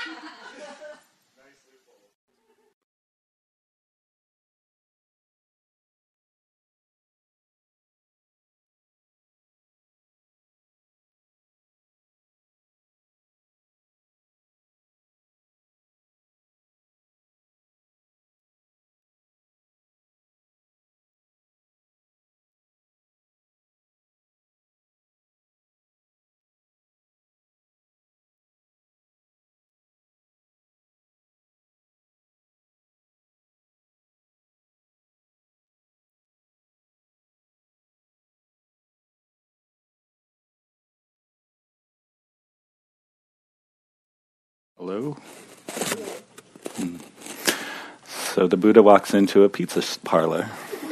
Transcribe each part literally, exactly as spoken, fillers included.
Hello? Hmm. So the Buddha walks into a pizza parlor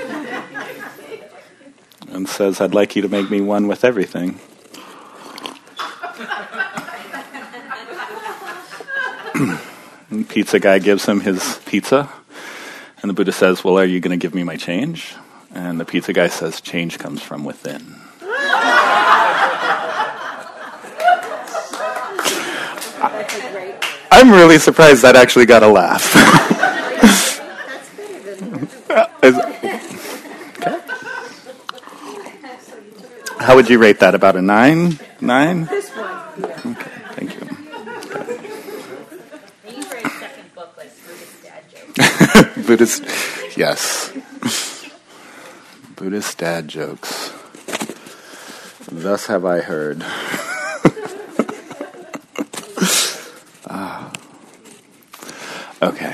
and says, I'd like you to make me one with everything. And the pizza guy gives him his pizza, and the Buddha says, well, are you going to give me my change? And the pizza guy says, change comes from within. I'm really surprised that actually got a laugh. That's better than okay. How would you rate that? About a nine? Nine? this one. Yeah. Okay, thank you. I used to write a second book like Buddhist dad jokes. Buddhist, yes. Buddhist dad jokes. Thus have I heard. ah. Okay.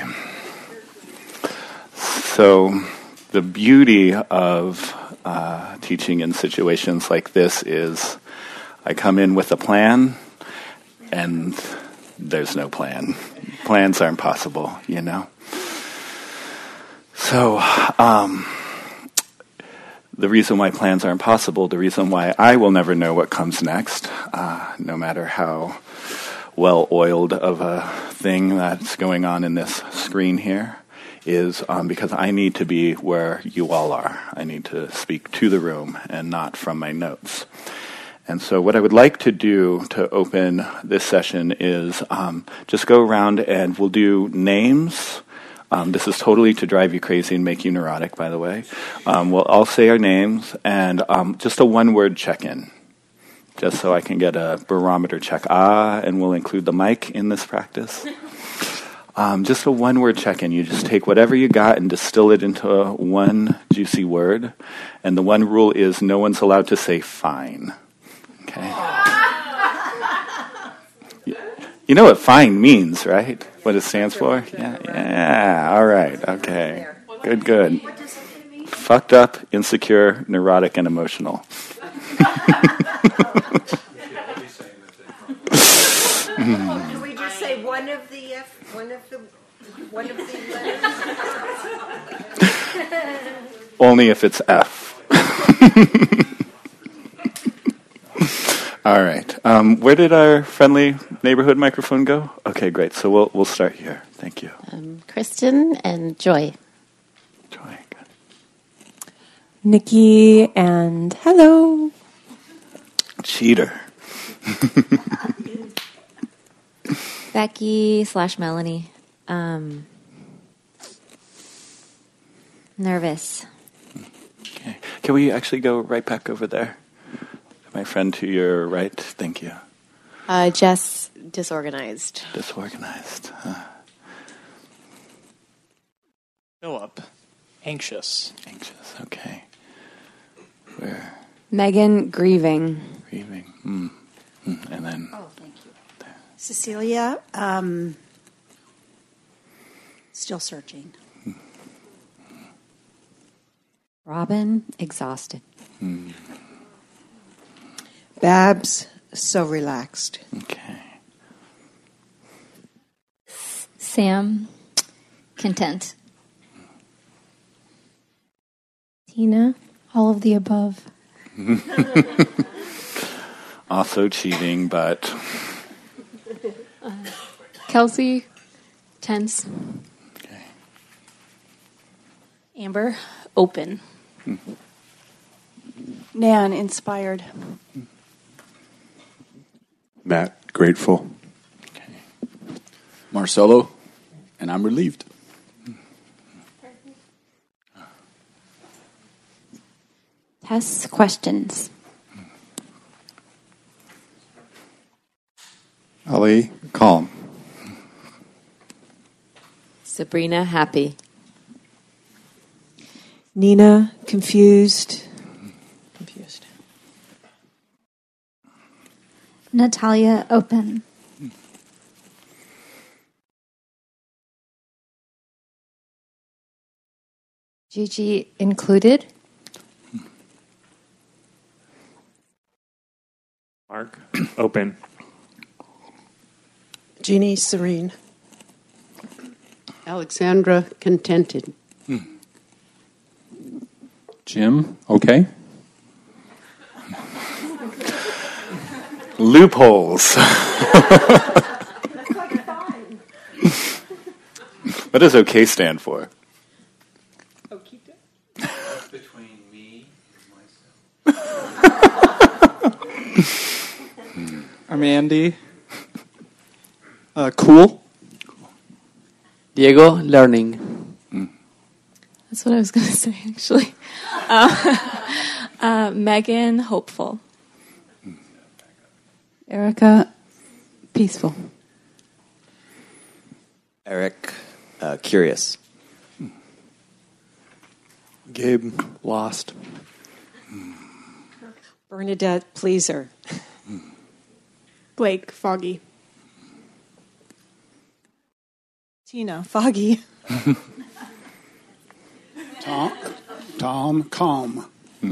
So, the beauty of uh, teaching in situations like this is I come in with a plan, and there's no plan. Plans aren't possible, you know? So, um, the reason why plans aren't possible, the reason why I will never know what comes next, uh, no matter how well-oiled of a thing that's going on in this screen here, is um, because I need to be where you all are. I need to speak to the room and not from my notes. And so what I would like to do to open this session is um, just go around and we'll do names. Um, this is totally to drive you crazy and make you neurotic, by the way. Um, we'll all say our names and um, just a one-word check-in, just so I can get a barometer check. Ah, and we'll include the mic in this practice. Um, just a one-word check-in. You just take whatever you got and distill it into a one juicy word. And the one rule is no one's allowed to say fine. Okay? You know what fine means, right? What it stands for? Yeah, yeah. All right. Okay. Good, good. Fucked up, insecure, neurotic, and emotional. Can we just say one of the F, one of the, one of the letters? Only if it's F. All right. Um, where did our friendly neighborhood microphone go? Okay, great. So we'll we'll start here. Thank you. Um, Kristen and Joy. Joy. Good. Nikki and hello. Cheater. Becky slash Melanie. Um, nervous. Okay. Can we actually go right back over there? My friend to your right. Thank you. Uh, Jess, disorganized. Disorganized. Huh. Philip, anxious. Anxious. Okay. Where? Megan, grieving. Grieving. Mm. Mm. And then. Oh, thank you. There. Cecilia, um, still searching. Mm. Robin, exhausted. Mm. Babs, so relaxed. Okay. Sam, content. Tina, all of the above. Also cheating, but. Uh, Kelsey, tense. Okay. Amber, open. Mm-hmm. Nan, inspired. Matt, grateful. Okay. Marcelo, and I'm relieved. Tess, questions. Ali, calm. Sabrina, happy. Nina, confused. Confused. Natalia, open. Gigi, included. Mark, open. Jeannie, serene. Alexandra, contented. Hmm. Jim, okay. Loopholes. What does OK stand for? That's between me and myself. I'm Andy. Uh, cool. Diego, learning. Mm. That's what I was going to say, actually. Uh, uh, Megan, hopeful. Erica, peaceful. Eric, uh, curious. Gabe, lost. Bernadette, pleaser. Blake, foggy. Tina, foggy. Tom, Tom, calm.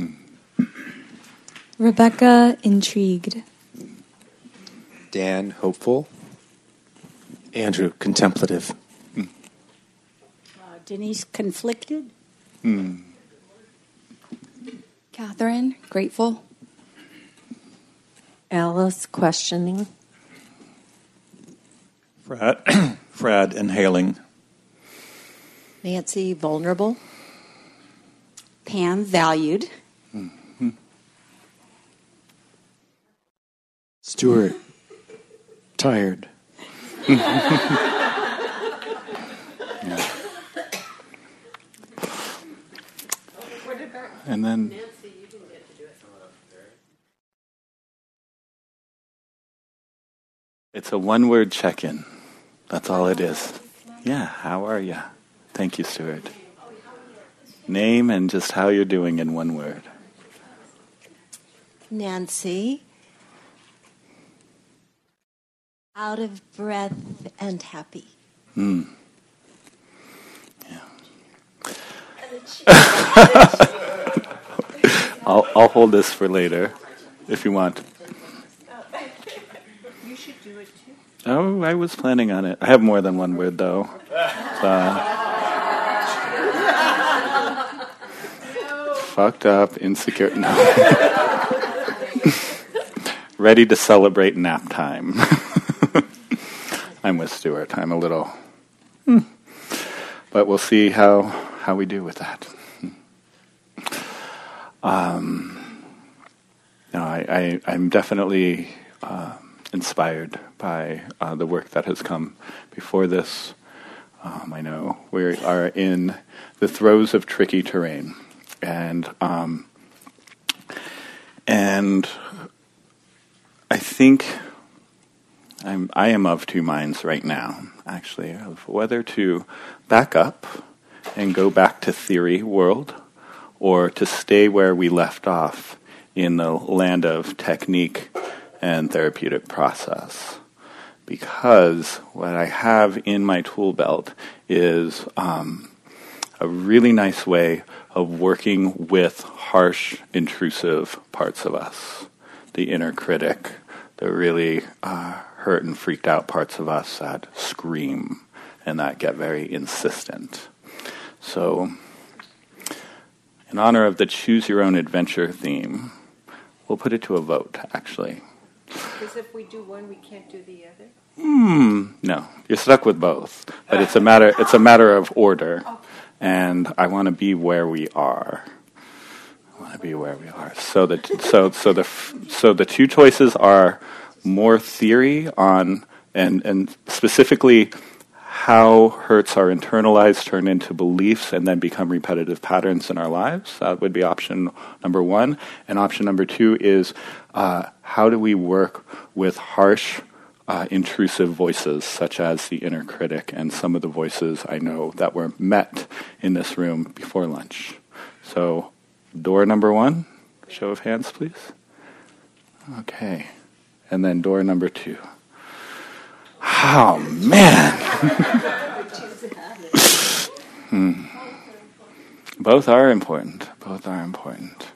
Rebecca, intrigued. Dan, hopeful. Andrew, contemplative. Uh, Denise, conflicted. Hmm. Catherine, grateful. Alice, questioning. Fred, Fred, inhaling. Nancy, vulnerable. Pam, valued. Mm-hmm. Stuart, tired. Yeah. And then Nancy, you didn't get to do it. it's a one-word check-in. That's all it is. Yeah, how are you? Thank you, Stuart. Name and just how you're doing in one word. Nancy, out of breath and happy. Hmm. I'll I'll hold this for later, if you want. You should do it too. Oh, I was planning on it. I have more than one word though. So, fucked up, insecure. No. Ready to celebrate nap time. I'm with Stuart. I'm a little, hmm. but we'll see how how we do with that. Um, no, I, I, I'm definitely uh, inspired by uh, the work that has come before this. Um, I know we are in the throes of tricky terrain, and um, and I think I'm I am of two minds right now, actually, of whether to back up and go back to theory world, or to stay where we left off in the land of technique and therapeutic process. Because what I have in my tool belt is um, a really nice way of working with harsh, intrusive parts of us. The inner critic, the really uh, hurt and freaked out parts of us that scream and that get very insistent. So, in honor of the Choose Your Own Adventure theme, we'll put it to a vote, actually. Because if we do one, we can't do the other? Hmm, no. You're stuck with both. But it's a matter it's a matter of order. And I want to be where we are. I want to be where we are. So the so so the so the two choices are more theory on and and specifically how hurts are internalized, turn into beliefs, and then become repetitive patterns in our lives. That would be option number one. And option number two is uh, how do we work with harsh, uh, intrusive voices, such as the inner critic and some of the voices I know that were met in this room before lunch. So, door number one, show of hands, please. Okay. And then door number two. Oh, man. hmm. Both are important. Both are important.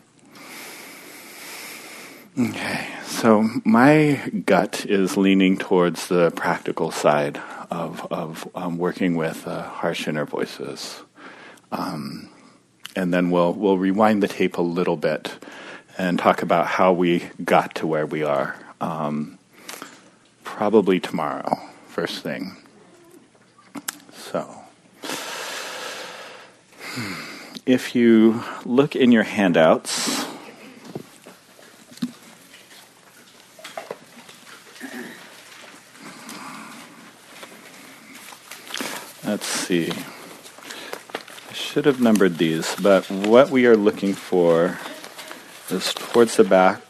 Okay, so my gut is leaning towards the practical side of, of um, working with uh, harsh inner voices. Um, and then we'll we'll rewind the tape a little bit and talk about how we got to where we are. Um, probably tomorrow, first thing. So, if you look in your handouts, let's see. I should have numbered these, but what we are looking for is towards the back.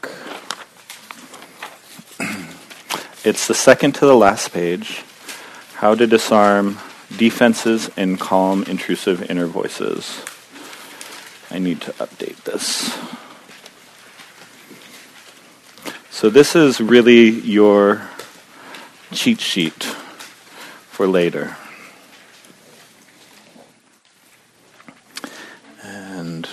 It's the second to the last page. How to disarm defenses and calm intrusive inner voices. I need to update this. So this is really your cheat sheet for later. And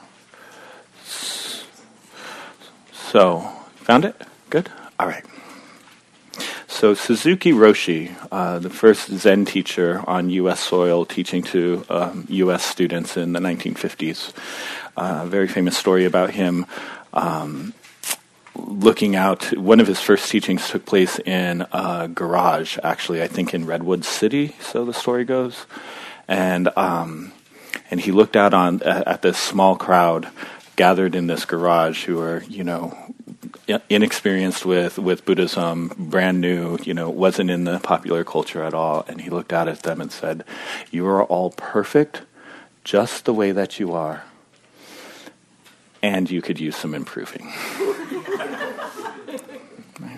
so, found it? Good? All right. So Suzuki Roshi, uh, the first Zen teacher on U S soil, teaching to um, U S students in the nineteen fifties. Uh, a very famous story about him um, looking out. One of his first teachings took place in a garage, actually, I think in Redwood City, so the story goes. And um, and he looked out on at, at this small crowd gathered in this garage who are, you know, inexperienced with, with Buddhism, brand new, you know, wasn't in the popular culture at all. And he looked out at them and said, "You are all perfect just the way that you are. And you could use some improving." Right.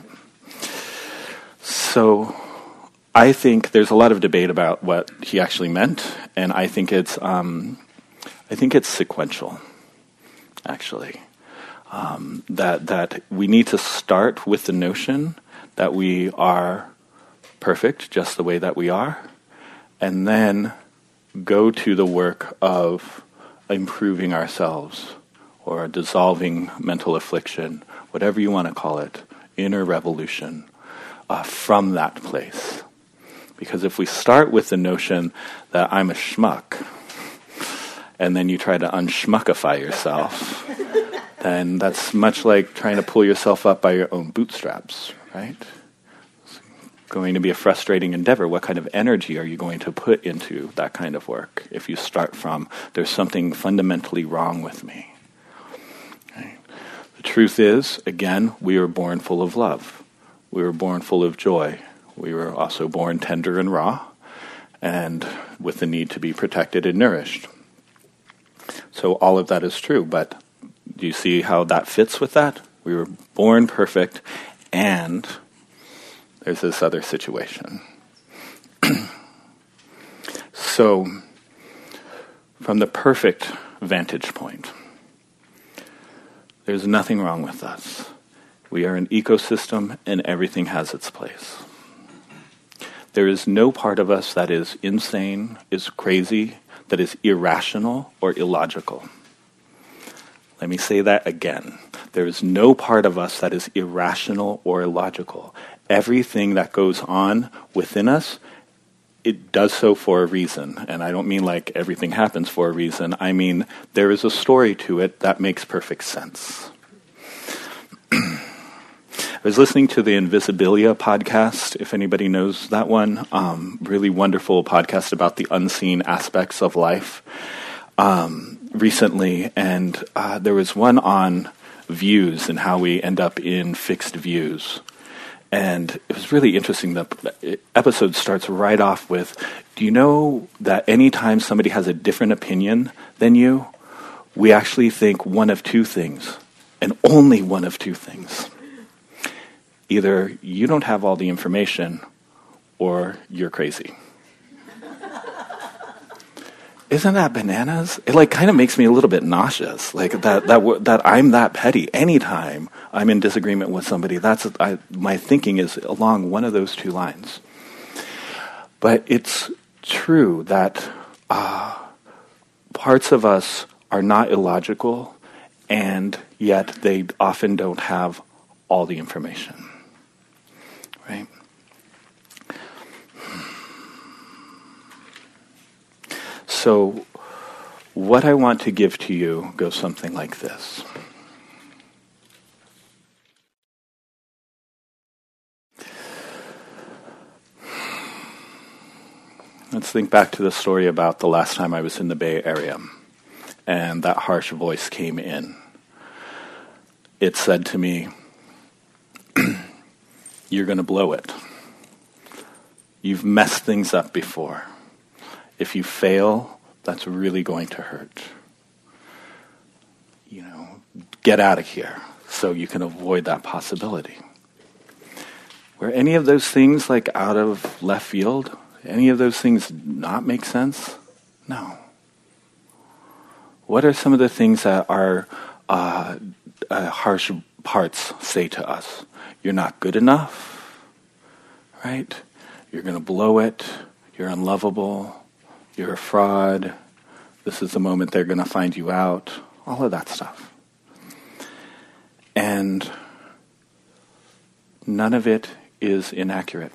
So I think there's a lot of debate about what he actually meant, and I think it's um, I think it's sequential, actually. Um, that that we need to start with the notion that we are perfect just the way that we are, and then go to the work of improving ourselves or dissolving mental affliction, whatever you want to call it, inner revolution, uh, from that place. Because if we start with the notion that I'm a schmuck, and then you try to unschmuckify yourself, then that's much like trying to pull yourself up by your own bootstraps, right? It's going to be a frustrating endeavor. What kind of energy are you going to put into that kind of work if you start from, there's something fundamentally wrong with me? Okay. The truth is, again, we were born full of love. We were born full of joy. We were also born tender and raw, and with the need to be protected and nourished. So all of that is true, but do you see how that fits with that? We were born perfect, and there's this other situation. So, from the perfect vantage point, there's nothing wrong with us. We are an ecosystem, and everything has its place. There is no part of us that is insane, is crazy, that is irrational or illogical. Let me say that again. There is no part of us that is irrational or illogical. Everything that goes on within us, it does so for a reason. And I don't mean like everything happens for a reason. I mean there is a story to it that makes perfect sense. I was listening to the Invisibilia podcast, if anybody knows that one. Um, really wonderful podcast about the unseen aspects of life um, recently. And uh, there was one on views and how we end up in fixed views. And it was really interesting. The episode starts right off with, do you know that anytime somebody has a different opinion than you, we actually think one of two things, and only one of two things. Either you don't have all the information, or you're crazy. Isn't that bananas? It like kind of makes me a little bit nauseous. Like that that that I'm that petty. Anytime I'm in disagreement with somebody, that's I, my thinking is along one of those two lines. But it's true that uh, parts of us are not illogical, and yet they often don't have all the information. Right? So, what I want to give to you goes something like this. Let's think back to the story about the last time I was in the Bay Area, and that harsh voice came in. It said to me, you're going to blow it. You've messed things up before. If you fail, that's really going to hurt. You know, get out of here so you can avoid that possibility. Were any of those things like out of left field? Any of those things not make sense? No. What are some of the things that our uh, uh, harsh parts say to us? You're not good enough, right? You're going to blow it. You're unlovable. You're a fraud. This is the moment they're going to find you out. All of that stuff. And none of it is inaccurate.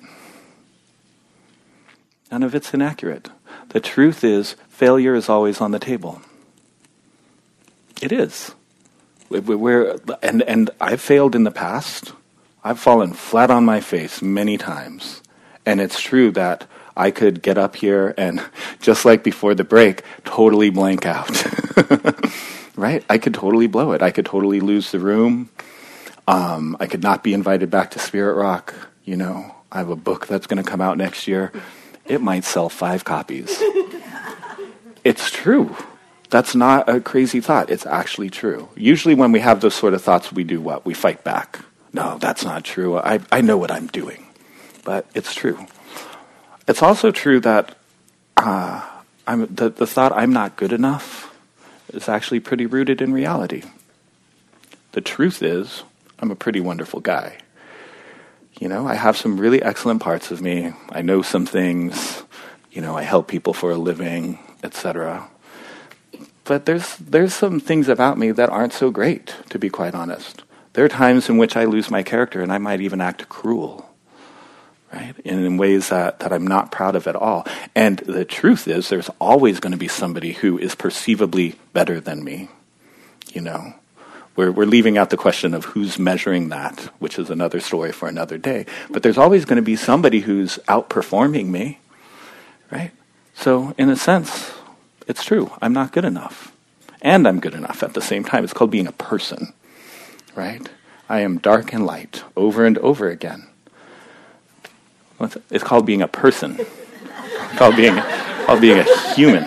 None of it's inaccurate. The truth is, failure is always on the table. It is. We're, and, and I've failed in the past. I've fallen flat on my face many times. And it's true that I could get up here and, just like before the break, totally blank out. Right? I could totally blow it. I could totally lose the room. Um, I could not be invited back to Spirit Rock. You know, I have a book that's going to come out next year. It might sell five copies. It's true. That's not a crazy thought. It's actually true. Usually when we have those sort of thoughts, we do what? We fight back. No, that's not true. I, I know what I'm doing. But it's true. It's also true that uh, I'm, the, the thought I'm not good enough is actually pretty rooted in reality. The truth is, I'm a pretty wonderful guy. You know, I have some really excellent parts of me. I know some things. You know, I help people for a living, et cetera. But there's there's some things about me that aren't so great, to be quite honest. There are times in which I lose my character, and I might even act cruel. Right? And in ways that, that I'm not proud of at all. And the truth is, there's always going to be somebody who is perceivably better than me. You know, we're we're leaving out the question of who's measuring that, which is another story for another day. But there's always going to be somebody who's outperforming me, right? So in a sense, it's true. I'm not good enough. And I'm good enough at the same time. It's called being a person, right? I am dark and light over and over again. What's it? It's called being a person. It's called being, called being a human.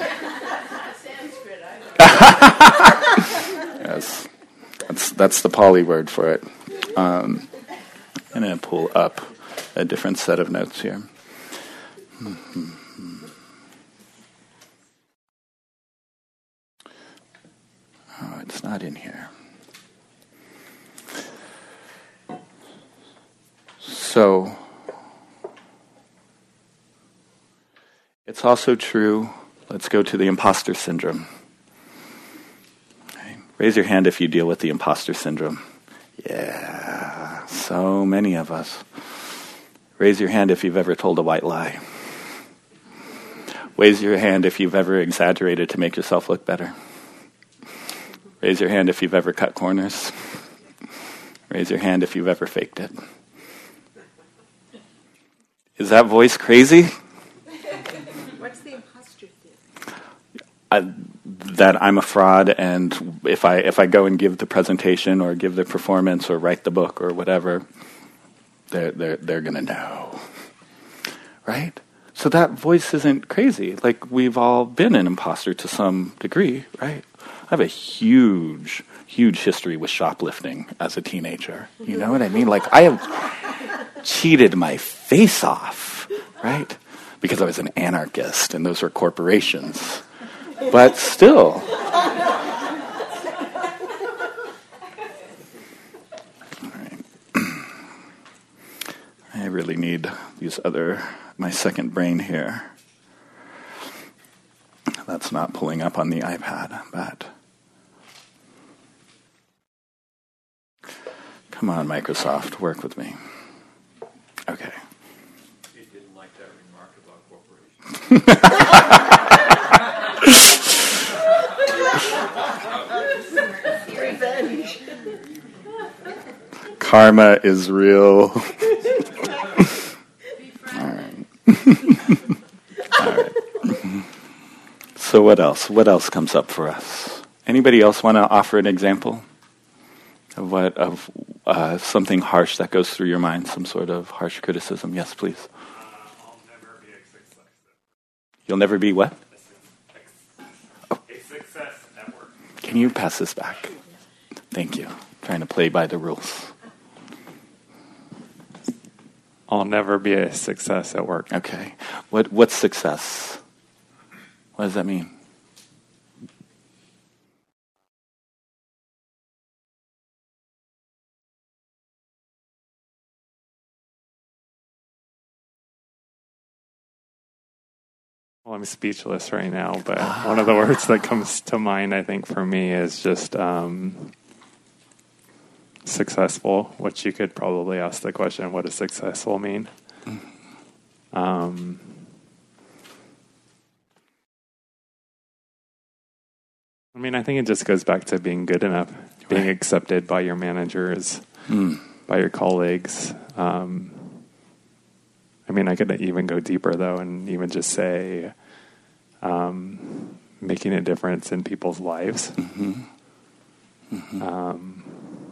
Yes, that's that's the Pali word for it. Um, I'm going to pull up a different set of notes here. Mm-hmm. Oh, it's not in here. So. It's also true, let's go to the imposter syndrome. Okay. Raise your hand if you deal with the imposter syndrome. Yeah, so many of us. Raise your hand if you've ever told a white lie. Raise your hand if you've ever exaggerated to make yourself look better. Raise your hand if you've ever cut corners. Raise your hand if you've ever faked it. Is that voice crazy? I, that I'm a fraud, and if I if I go and give the presentation or give the performance or write the book or whatever, They're, they're, they're going to know. Right? So that voice isn't crazy. Like, we've all been an imposter to some degree, right? I have a huge, huge history with shoplifting as a teenager. You know what I mean? Like, I have cheated my face off, right? Because I was an anarchist, and those were corporations. But still. I really need these other, my second brain here. That's not pulling up on the iPad, but. Come on, Microsoft, work with me. Okay. He didn't like that remark about corporations. Revenge. Karma is real. All right. All right. So what else? What else comes up for us? Anybody else want to offer an example of what of uh, something harsh that goes through your mind? Some sort of harsh criticism? Yes, please. Uh, I'll never be a success. You'll never be what? A success at work. Can you pass this back? Thank you. Trying to play by the rules. I'll never be a success at work. Okay. What what's success? What does that mean? Well, I'm speechless right now, but one of the words that comes to mind, I think, for me is just um, successful, which you could probably ask the question, what does successful mean? Um, I mean, I think it just goes back to being good enough, being accepted by your managers, mm. by your colleagues. Um, I mean, I could even go deeper, though, and even just say um, making a difference in people's lives. Mm-hmm. Mm-hmm. Um,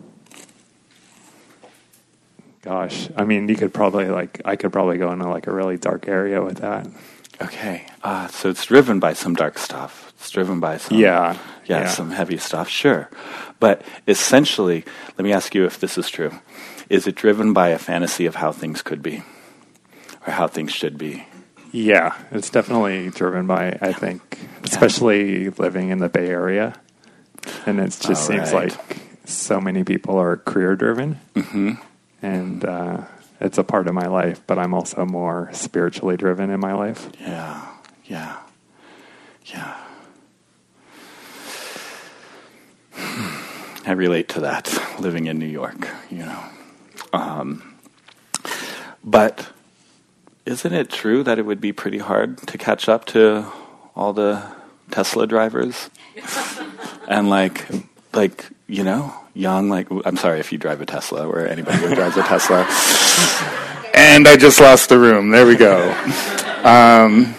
gosh, I mean, you could probably, like, I could probably go into, like, a really dark area with that. Okay. Uh, so it's driven by some dark stuff. It's driven by some, yeah, yeah, yeah, some heavy stuff, sure. But essentially, let me ask you if this is true. Is it driven by a fantasy of how things could be? Or how things should be? Yeah, it's definitely driven by, I think, especially yeah. living in the Bay Area. And it just All seems right. like so many people are career-driven. Mm-hmm. And uh, it's a part of my life, but I'm also more spiritually driven in my life. Yeah, yeah, yeah. I relate to that, living in New York, you know. Um, but isn't it true that it would be pretty hard to catch up to all the Tesla drivers? And like, like, you know, young, like, I'm sorry if you drive a Tesla or anybody who drives a Tesla. And I just lost the room. There we go. Um,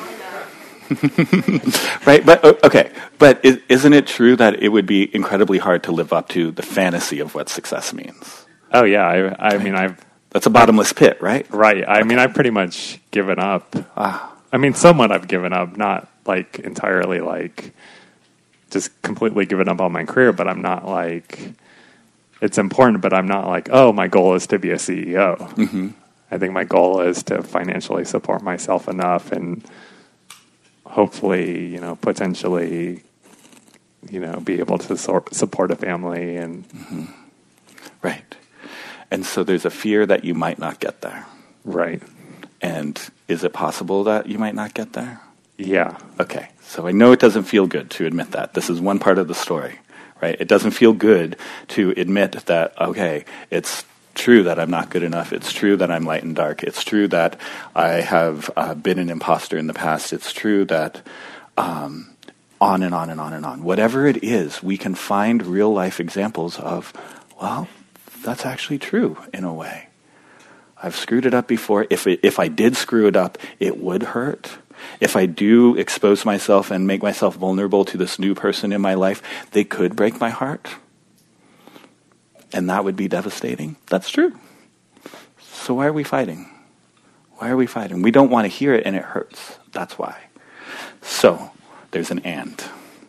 right, but okay, but isn't it true that it would be incredibly hard to live up to the fantasy of what success means? Oh yeah, I, I right. mean, I've that's a bottomless pit, right? Right. I okay. mean, I've pretty much given up. Ah. I mean, somewhat I've given up, not like entirely, like just completely given up on my career, but I'm not like it's important, but I'm not like, oh, my goal is to be a C E O. Mm-hmm. I think my goal is to financially support myself enough and hopefully, you know, potentially, you know, be able to so- support a family and mm-hmm. right. And so there's a fear that you might not get there. Right. And is it possible that you might not get there? Yeah. Okay. So I know it doesn't feel good to admit that. This is one part of the story, right? It doesn't feel good to admit that, okay, it's true that I'm not good enough. It's true that I'm light and dark. It's true that I have uh, been an imposter in the past. It's true that um, on and on and on and on. Whatever it is, we can find real life examples of, well, that's actually true in a way. I've screwed it up before. If it, if I did screw it up, it would hurt. If I do expose myself and make myself vulnerable to this new person in my life, they could break my heart. And that would be devastating. That's true. So why are we fighting? Why are we fighting? We don't want to hear it and it hurts. That's why. So there's an and.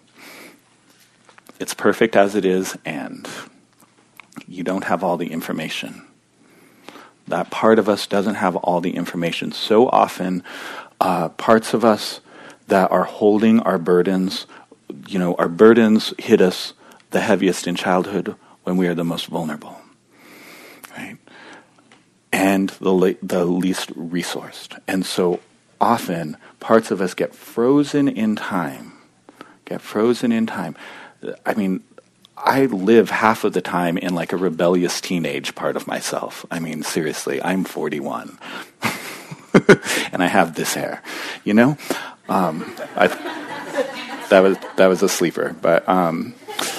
It's perfect as it is, and you don't have all the information. That part of us doesn't have all the information. So often, uh, parts of us that are holding our burdens, you know, our burdens hit us the heaviest in childhood when we are the most vulnerable, right? And the le- the least resourced. And so often, parts of us get frozen in time, get frozen in time. I mean, I live half of the time in like a rebellious teenage part of myself. I mean, seriously, I'm forty-one. And I have this hair, you know? Um, I, that was that was a sleeper, but um,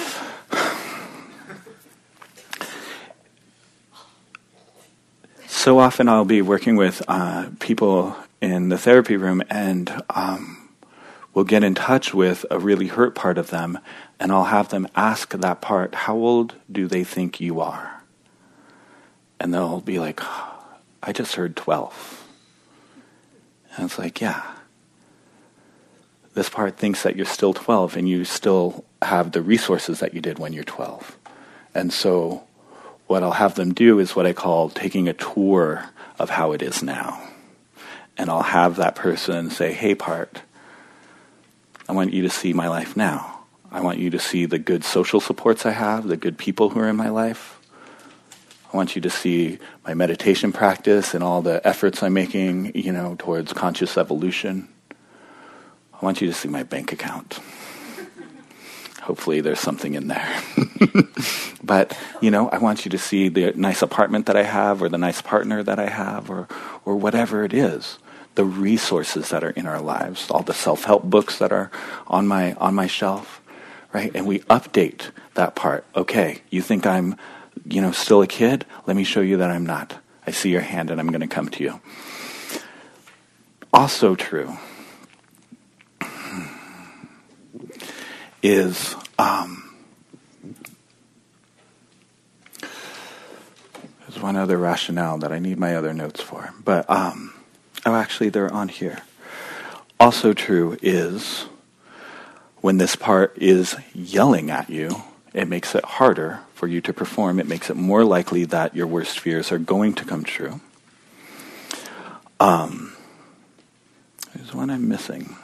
so often I'll be working with uh, people in the therapy room, and um, we'll get in touch with a really hurt part of them, and I'll have them ask that part, how old do they think you are? And they'll be like, I just heard twelve. And it's like, yeah. This part thinks that you're still twelve, and you still have the resources that you did when you're twelve. And so what I'll have them do is what I call taking a tour of how it is now. And I'll have that person say, hey, part, I want you to see my life now. I want you to see the good social supports I have, the good people who are in my life. I want you to see my meditation practice and all the efforts I'm making, you know, towards conscious evolution. I want you to see my bank account. Hopefully there's something in there. But, you know, I want you to see the nice apartment that I have, or the nice partner that I have, or or whatever it is. The resources that are in our lives, all the self-help books that are on my on my shelf, right? And we update that part. Okay, you think I'm, you know, still a kid? Let me show you that I'm not. I see your hand and I'm going to come to you. Also true is um, there's one other rationale that I need my other notes for, but um, oh, actually, they're on here. Also true is when this part is yelling at you, it makes it harder for you to perform. It makes it more likely that your worst fears are going to come true. Um, there's one I'm missing.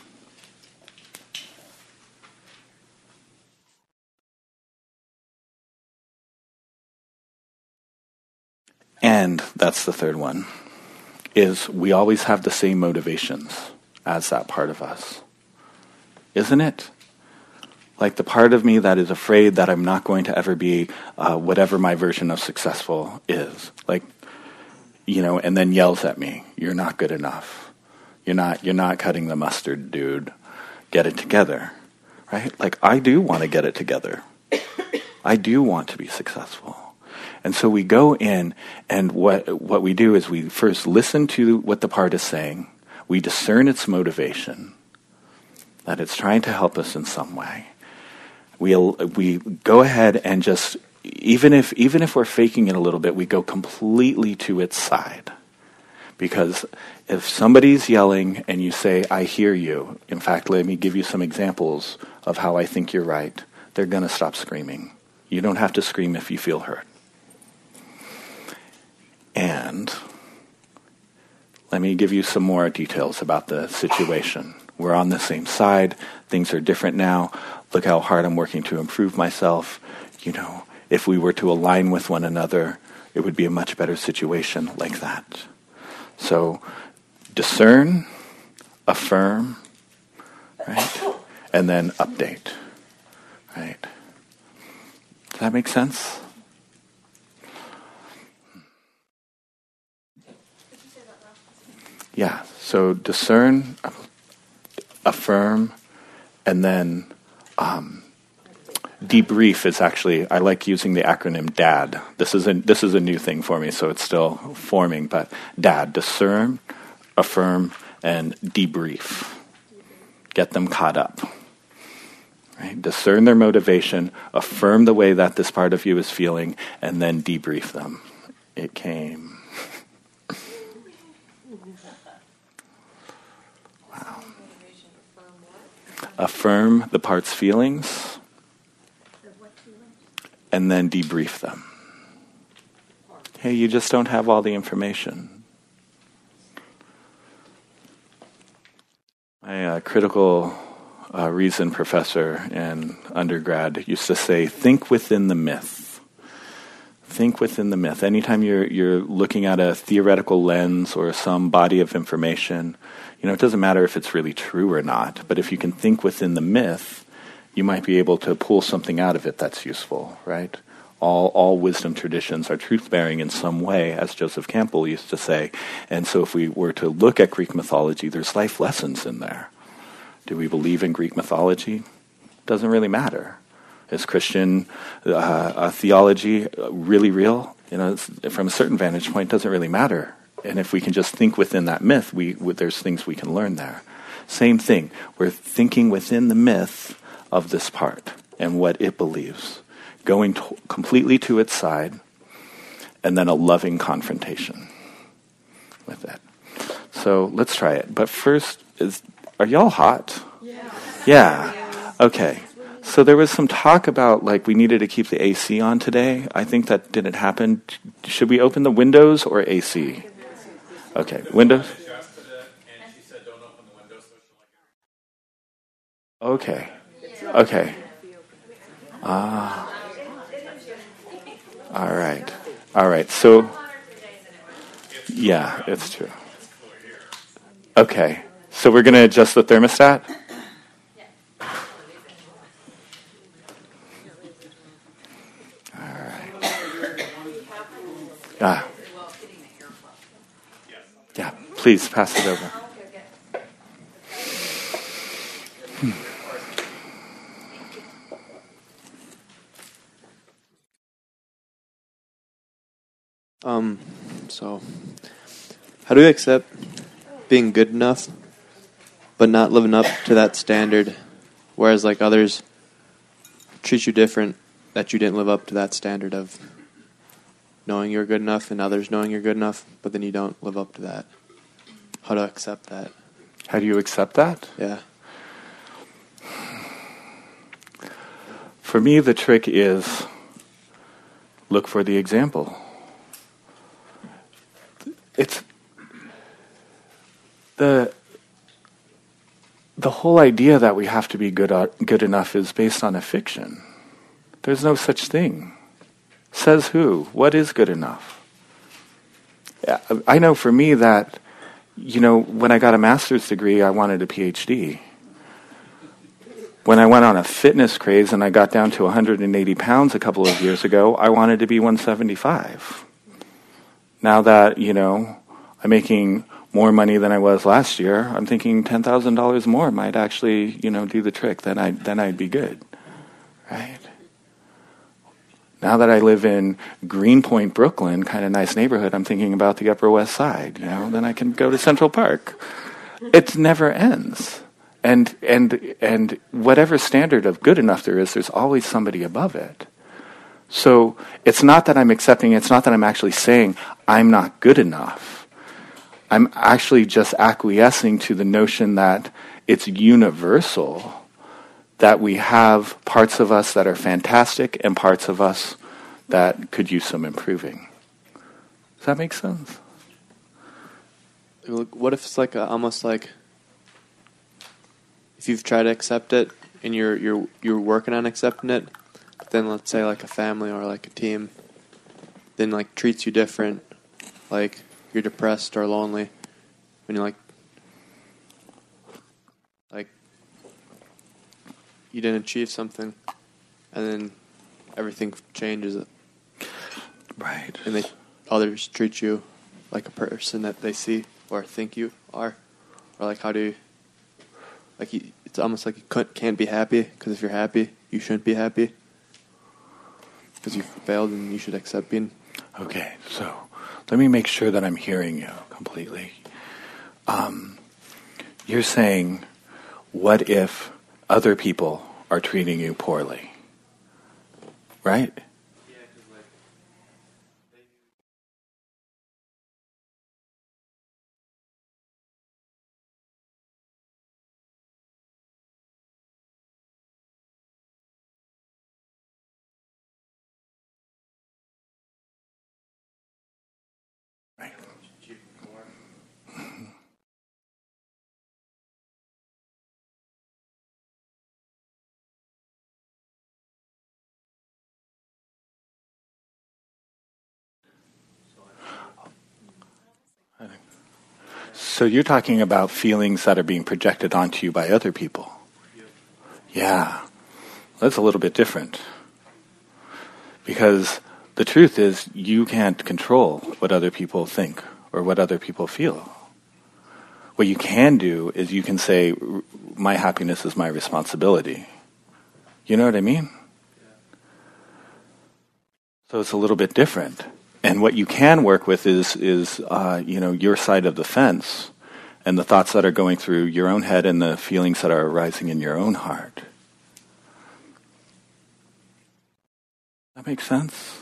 And that's the third one, is we always have the same motivations as that part of us. Isn't it? Like the part of me that is afraid that I'm not going to ever be uh, whatever my version of successful is. Like, you know, and then yells at me, you're not good enough. You're not, you're not cutting the mustard, dude. Get it together. Right? Like, I do want to get it together. I do want to be successful. And so we go in, and what what we do is we first listen to what the part is saying. We discern its motivation, that it's trying to help us in some way. We we go ahead and just, even if even if we're faking it a little bit, we go completely to its side. Because if somebody's yelling and you say, I hear you, in fact, let me give you some examples of how I think you're right, they're going to stop screaming. You don't have to scream if you feel hurt. And let me give you some more details about the situation. We're on the same side. Things are different now. Look how hard I'm working to improve myself. You know, if we were to align with one another, it would be a much better situation like that. So, discern, affirm, right? And then update, right? Does that make sense? Yeah, so discern, affirm, and then um, debrief is actually, I like using the acronym DAD. This is a, this is a new thing for me, so it's still forming, but DAD, discern, affirm, and debrief. Get them caught up. Right? Discern their motivation, affirm the way that this part of you is feeling, and then debrief them. It came. affirm the part's feelings, and then debrief them. Hey, you just don't have all the information. My uh, critical uh, reason professor in undergrad used to say, think within the myth. Think within the myth. Anytime you're you're looking at a theoretical lens or some body of information, you know, it doesn't matter if it's really true or not, but if you can think within the myth, you might be able to pull something out of it that's useful, right? All all wisdom traditions are truth-bearing in some way, as Joseph Campbell used to say. And so if we were to look at Greek mythology, there's life lessons in there. Do we believe in Greek mythology? Doesn't really matter. Is Christian uh, uh, theology really real? You know, it's, from a certain vantage point, it doesn't really matter. And if we can just think within that myth, we, we there's things we can learn there. Same thing. We're thinking within the myth of this part and what it believes, going to, completely to its side, and then a loving confrontation with it. So let's try it. But first, is are y'all hot? Yeah. Yeah. Okay. So there was some talk about, like, we needed to keep the A C on today. I think that didn't happen. Should we open the windows or A C? Okay, windows? Okay. Okay. Ah. All right. All right. So, yeah, it's true. Okay. So we're going to adjust the thermostat? Ah. Yeah, please pass it over. Hmm. Um, so, how do you accept being good enough, but not living up to that standard, whereas like others treat you different, that you didn't live up to that standard of knowing you're good enough and others knowing you're good enough, but then you don't live up to that? How to accept that? How do you accept that? Yeah. For me, the trick is look for the example. It's the the whole idea that we have to be good uh, good enough is based on a fiction. There's no such thing. Says who? What is good enough? I know for me that, you know, when I got a master's degree, I wanted a P H D. When I went on a fitness craze and I got down to one hundred eighty pounds a couple of years ago, I wanted to be one seventy-five. Now that, you know, I'm making more money than I was last year, I'm thinking ten thousand dollars more might actually, you know, do the trick. Then I then I'd be good, right? Now that I live in Greenpoint, Brooklyn, kind of nice neighborhood, I'm thinking about the Upper West Side. You know, then I can go to Central Park. It never ends, and and and whatever standard of good enough there is, there's always somebody above it. So it's not that I'm accepting. It's not that I'm actually saying I'm not good enough. I'm actually just acquiescing to the notion that it's universal, that we have parts of us that are fantastic and parts of us that could use some improving. Does that make sense? What if it's like a, almost like if you've tried to accept it and you're you're you're working on accepting it, but then let's say like a family or like a team then like treats you different, like you're depressed or lonely when you're like like you didn't achieve something, and then everything changes. Right. And they others treat you like a person that they see or think you are, or like how do you, like you, it's almost like you can't, can't be happy because if you're happy, you shouldn't be happy because you failed and you should accept being. Okay, so let me make sure that I'm hearing you completely. Um, you're saying, what if other people are treating you poorly? Right? So you're talking about feelings that are being projected onto you by other people. Yeah. That's a little bit different. Because the truth is you can't control what other people think or what other people feel. What you can do is you can say, my happiness is my responsibility. You know what I mean? So it's a little bit different. And what you can work with is, is uh, you know, your side of the fence and the thoughts that are going through your own head and the feelings that are arising in your own heart. That makes sense?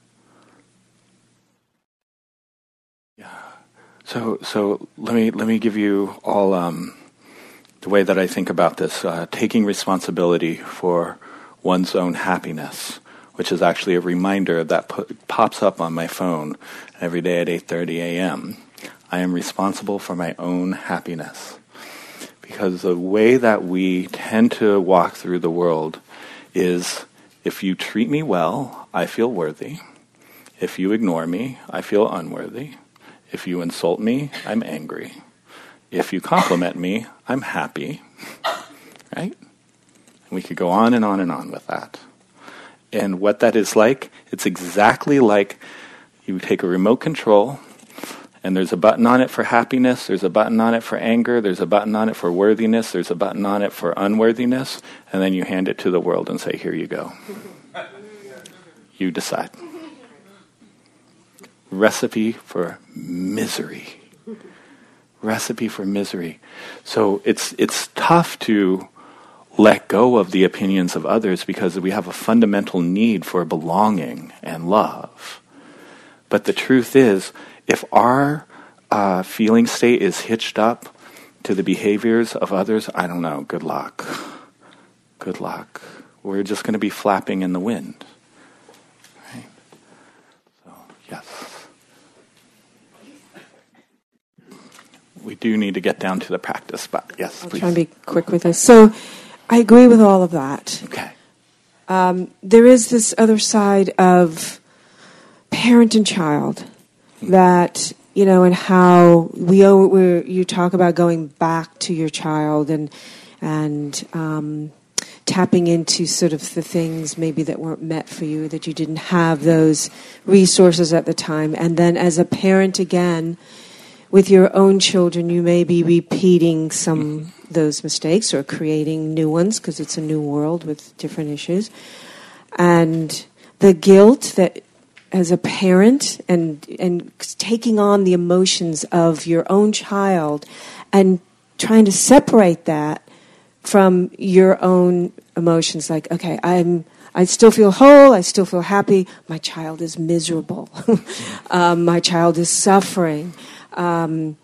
Yeah. So, so let me let me give you all um, the way that I think about this. Uh, taking responsibility for one's own happiness, which is actually a reminder that po- pops up on my phone every day at eight thirty a.m. I am responsible for my own happiness. Because the way that we tend to walk through the world is, if you treat me well, I feel worthy. If you ignore me, I feel unworthy. If you insult me, I'm angry. If you compliment me, I'm happy. Right? And we could go on and on and on with that. And what that is like, it's exactly like you take a remote control, and there's a button on it for happiness, there's a button on it for anger, there's a button on it for worthiness, there's a button on it for unworthiness, and then you hand it to the world and say, here you go. You decide. Recipe for misery. Recipe for misery. So it's it's tough to let go of the opinions of others because we have a fundamental need for belonging and love. But the truth is, if our uh, feeling state is hitched up to the behaviors of others, I don't know, good luck. Good luck. We're just going to be flapping in the wind. Right? So, yes. We do need to get down to the practice, but yes, I'll please. try and be quick with this. So I agree with all of that. Okay. Um, there is this other side of parent and child that, you know, and how we owe, we're, you talk about going back to your child and and um, tapping into sort of the things maybe that weren't met for you, that you didn't have those resources at the time. And then as a parent again, with your own children, you may be repeating some of those mistakes or creating new ones because it's a new world with different issues. And the guilt that as a parent and and taking on the emotions of your own child and trying to separate that from your own emotions, like, okay, I'm I still feel whole, I still feel happy, my child is miserable, um, my child is suffering, um,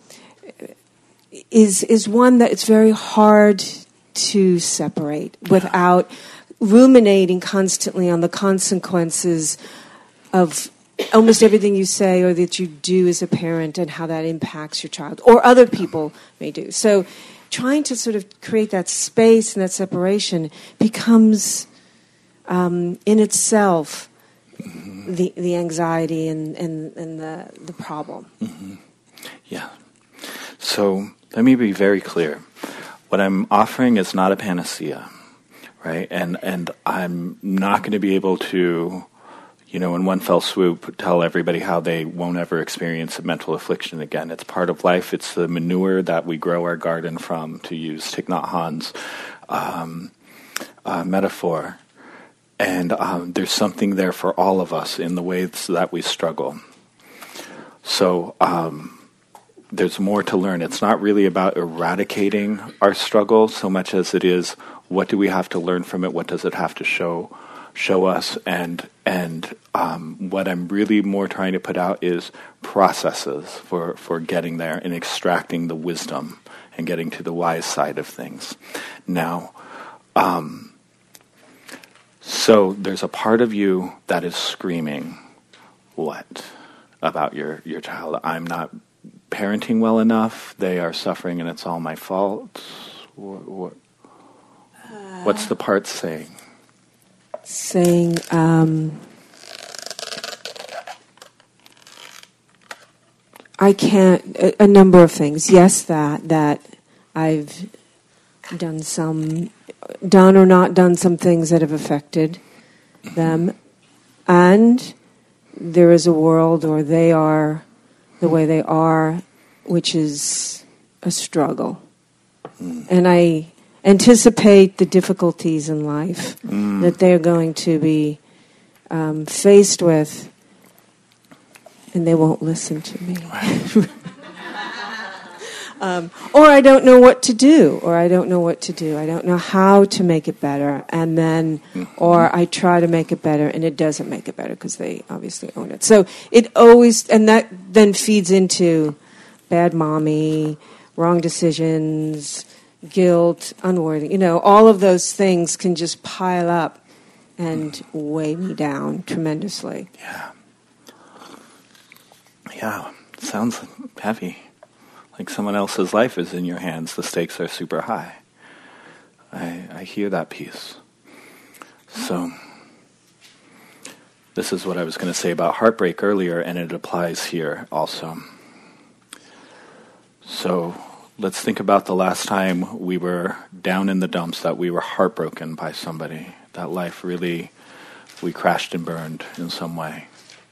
is is one that it's very hard to separate without ruminating constantly on the consequences of almost everything you say or that you do as a parent and how that impacts your child or other people may do. So trying to sort of create that space and that separation becomes um, in itself mm-hmm. the the anxiety and, and, and the, the problem. Mm-hmm. Yeah. So let me be very clear. What I'm offering is not a panacea, right? And and I'm not going to be able to, you know, in one fell swoop, tell everybody how they won't ever experience a mental affliction again. It's part of life. It's the manure that we grow our garden from, to use Thich Nhat Hanh's um, uh, metaphor. And um, there's something there for all of us in the ways that we struggle. So um, there's more to learn. It's not really about eradicating our struggle so much as it is, what do we have to learn from it? What does it have to show show us? And and um, what I'm really more trying to put out is processes for, for getting there and extracting the wisdom and getting to the wise side of things. Now, um, so there's a part of you that is screaming, what about your, your child? I'm not parenting well enough. They are suffering and it's all my fault. What, what, what's the part saying? Saying, um, I can't, a, a number of things. Yes, that, that I've done some, done or not done some things that have affected them. And there is a world, or they are the way they are, which is a struggle. Mm. And I anticipate the difficulties in life mm. that they're going to be um, faced with, and they won't listen to me. Right. um, or I don't know what to do, or I don't know what to do. I don't know how to make it better. And then, mm-hmm. or I try to make it better, and it doesn't make it better because they obviously own it. So it always, and that then feeds into bad mommy, wrong decisions, guilt, unworthy. You know, all of those things can just pile up and weigh me down tremendously. Yeah. Yeah, it sounds heavy. Like someone else's life is in your hands. The stakes are super high. I, I hear that piece. So, this is what I was going to say about heartbreak earlier, and it applies here also. So, let's think about the last time we were down in the dumps, that we were heartbroken by somebody. That life really, we crashed and burned in some way.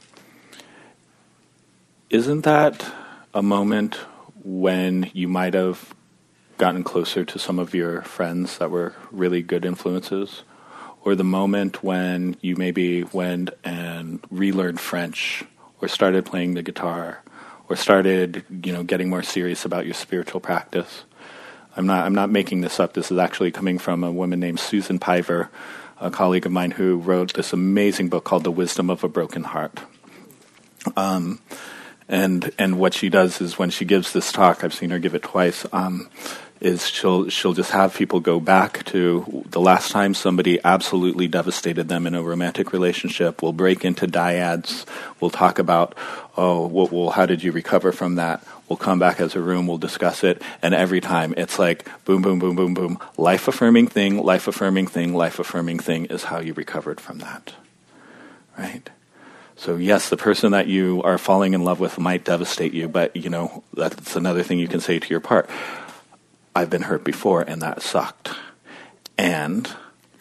Isn't that a moment when you might have gotten closer to some of your friends that were really good influences? Or the moment when you maybe went and relearned French, or started playing the guitar, or started, you know, getting more serious about your spiritual practice? I'm not I'm not making this up. This is actually coming from a woman named Susan Piver, a colleague of mine who wrote this amazing book called The Wisdom of a Broken Heart. Um And and what she does is, when she gives this talk, I've seen her give it twice, um, is she'll she'll just have people go back to the last time somebody absolutely devastated them in a romantic relationship. We'll break into dyads. We'll talk about, oh, well, well, how did you recover from that? We'll come back as a room. We'll discuss it. And every time it's like boom, boom, boom, boom, boom. Life-affirming thing, life-affirming thing, life-affirming thing is how you recovered from that, right? So yes, the person that you are falling in love with might devastate you, but, you know, that's another thing you can say to your part. I've been hurt before, and that sucked. And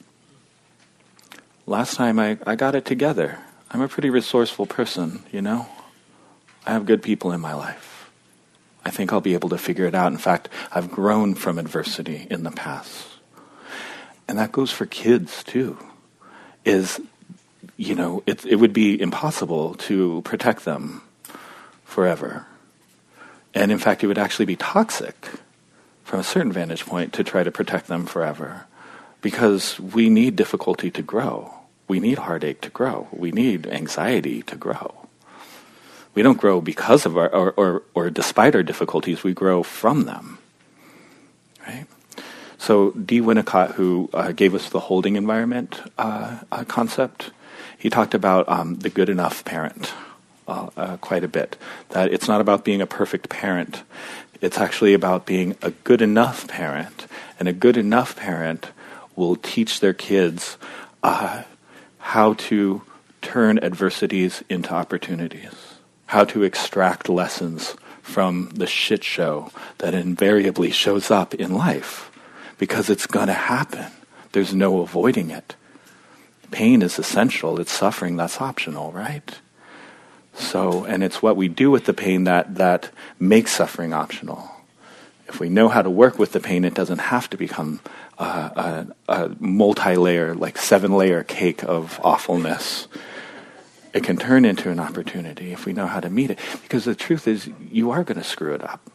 last time I, I got it together. I'm a pretty resourceful person, you know. I have good people in my life. I think I'll be able to figure it out. In fact, I've grown from adversity in the past. And that goes for kids, too, is... You know, it, it would be impossible to protect them forever. And in fact, it would actually be toxic from a certain vantage point to try to protect them forever. Because we need difficulty to grow. We need heartache to grow. We need anxiety to grow. We don't grow because of our, or, or, or despite our difficulties, we grow from them. Right? So Dee Winnicott, who uh, gave us the holding environment uh, uh, concept, he talked about um, the good enough parent uh, uh, quite a bit. That it's not about being a perfect parent. It's actually about being a good enough parent. And a good enough parent will teach their kids uh, how to turn adversities into opportunities, how to extract lessons from the shit show that invariably shows up in life, because it's going to happen. There's no avoiding it. Pain is essential. It's suffering that's optional, right? So, and it's what we do with the pain that, that makes suffering optional. If we know how to work with the pain, it doesn't have to become uh, a, a multi-layer, like seven-layer cake of awfulness. It can turn into an opportunity if we know how to meet it. Because the truth is, you are going to screw it up.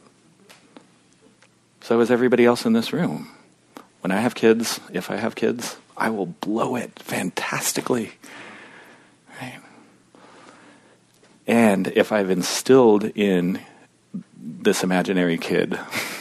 So is everybody else in this room. When I have kids, if I have kids, I will blow it fantastically. Right? And if I've instilled in this imaginary kid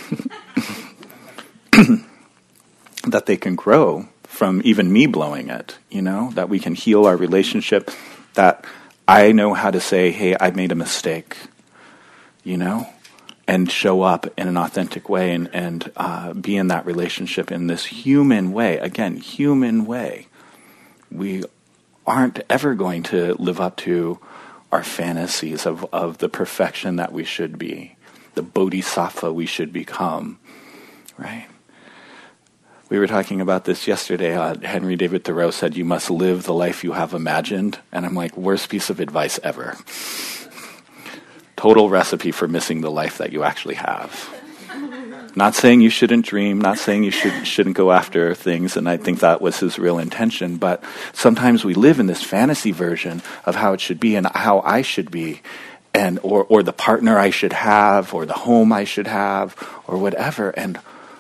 that they can grow from even me blowing it, you know, that we can heal our relationship, that I know how to say, hey, I made a mistake, you know, and show up in an authentic way and, and uh, be in that relationship in this human way. Again, human way. We aren't ever going to live up to our fantasies of, of the perfection that we should be, the bodhisattva we should become, right? We were talking about this yesterday. Uh, Henry David Thoreau said, you must live the life you have imagined. And I'm like, worst piece of advice ever. Total recipe for missing the life that you actually have. Not saying you shouldn't dream, not saying you should, shouldn't go after things, and I think that was his real intention, but sometimes we live in this fantasy version of how it should be and how I should be, and or, or the partner I should have, or the home I should have, or whatever, and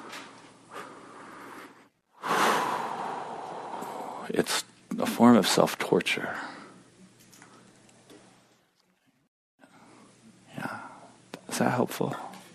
it's a form of self-torture. Yeah. Is that helpful?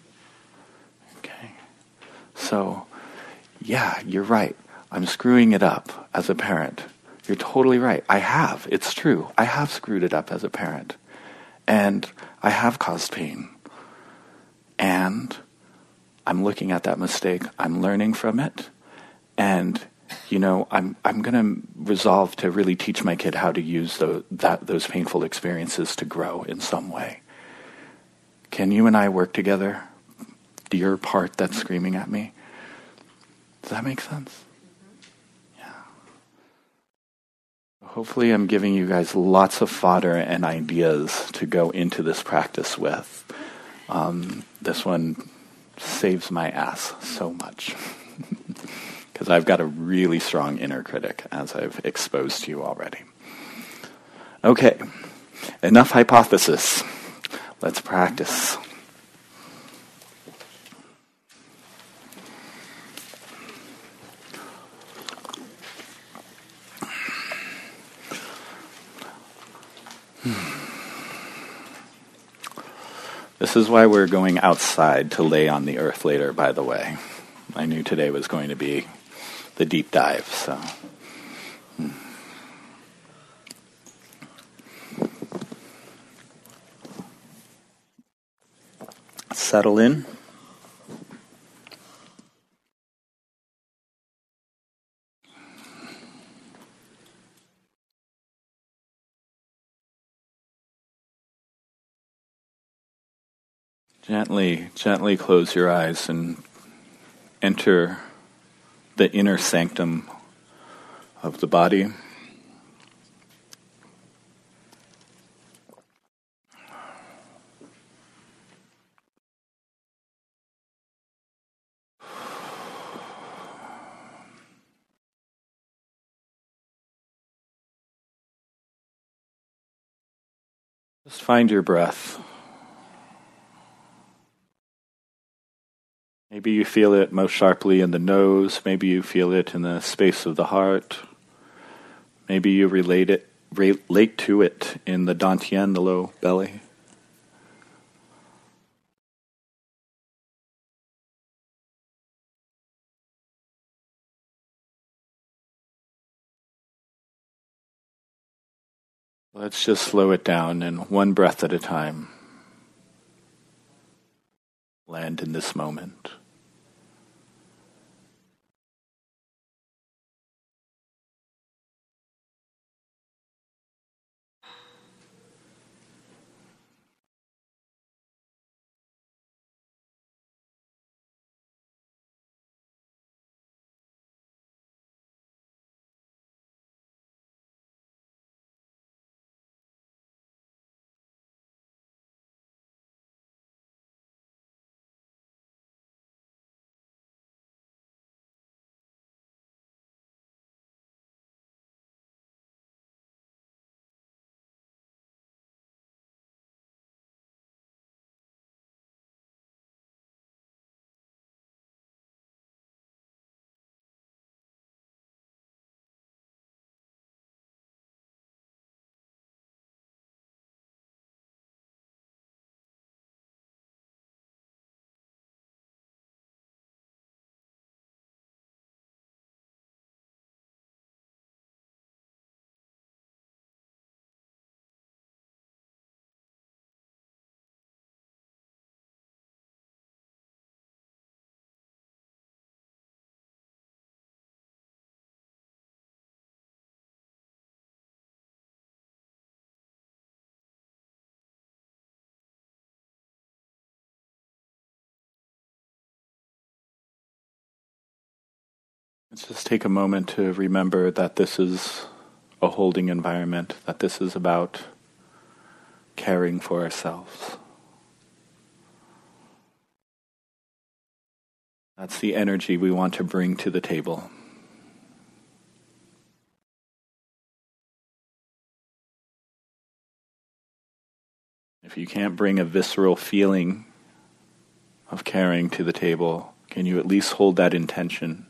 So, yeah, you're right. I'm screwing it up as a parent. You're totally right. I have. It's true. I have screwed it up as a parent. And I have caused pain. And I'm looking at that mistake. I'm learning from it. And, you know, I'm I'm going to resolve to really teach my kid how to use the, that those painful experiences to grow in some way. Can you and I work together? Your part that's screaming at me. Does that make sense? Yeah. Hopefully I'm giving you guys lots of fodder and ideas to go into this practice with. Um, this one saves my ass so much. Because I've got a really strong inner critic, as I've exposed to you already. Okay, enough hypothesis. Let's practice. This is why we're going outside to lay on the earth later, by the way. I knew today was going to be the deep dive, so. Settle in. Gently, gently close your eyes and enter the inner sanctum of the body. Just find your breath. Maybe you feel it most sharply in the nose. Maybe you feel it in the space of the heart. Maybe you relate it, relate to it in the dantian, the low belly. Let's just slow it down and one breath at a time. Land in this moment. Let's just take a moment to remember that this is a holding environment, that this is about caring for ourselves. That's the energy we want to bring to the table. If you can't bring a visceral feeling of caring to the table, can you at least hold that intention?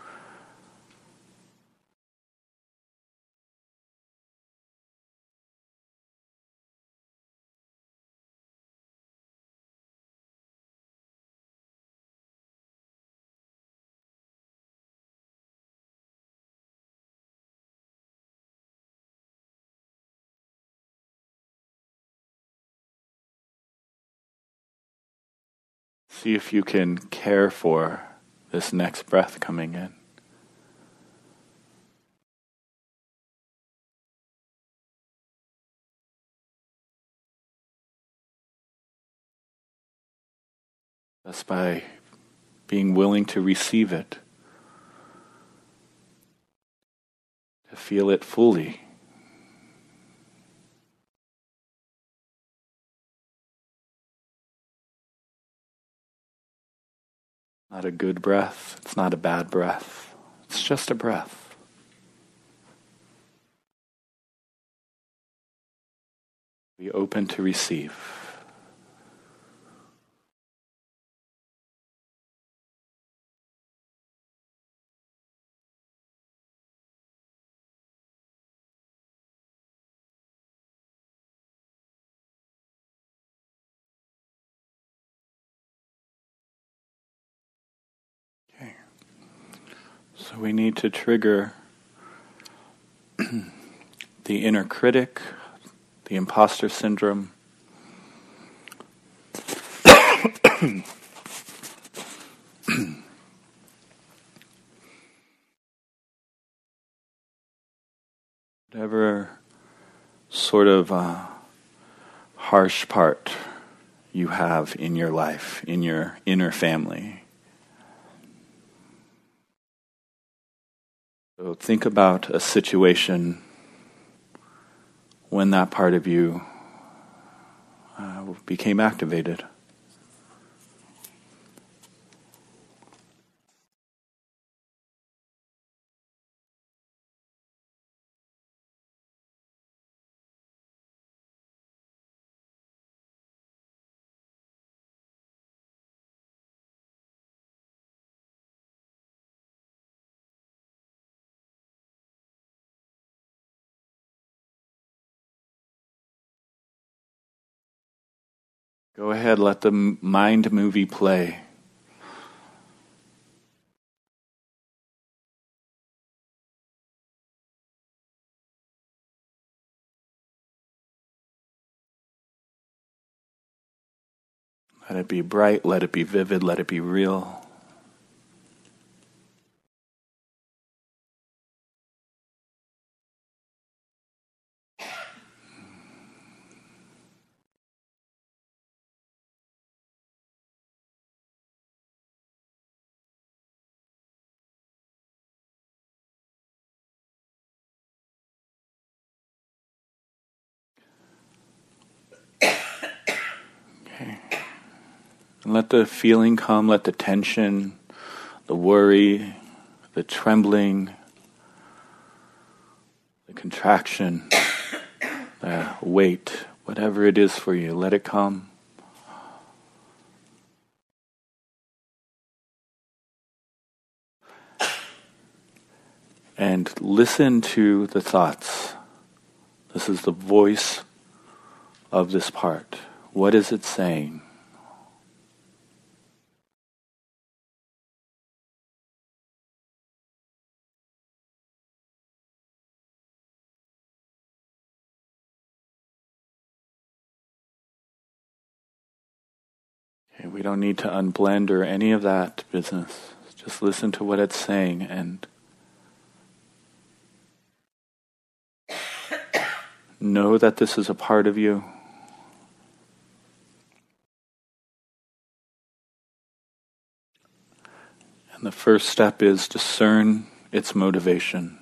See if you can care for this next breath coming in. Just by being willing to receive it, to feel it fully. Not a good breath, it's not a bad breath, it's just a breath. Be open to receive. So we need to trigger the inner critic, the imposter syndrome. Whatever sort of uh, harsh part you have in your life, in your inner family. So think about a situation when that part of you uh, became activated. Go ahead, let the mind movie play. Let it be bright, let it be vivid, let it be real. And let the feeling come, let the tension, the worry, the trembling, the contraction, the weight, whatever it is for you, let it come. And listen to the thoughts. This is the voice of this part. What is it saying? Okay, we don't need to unblend or any of that business. Just listen to what it's saying and know that this is a part of you. And the first step is discern its motivation?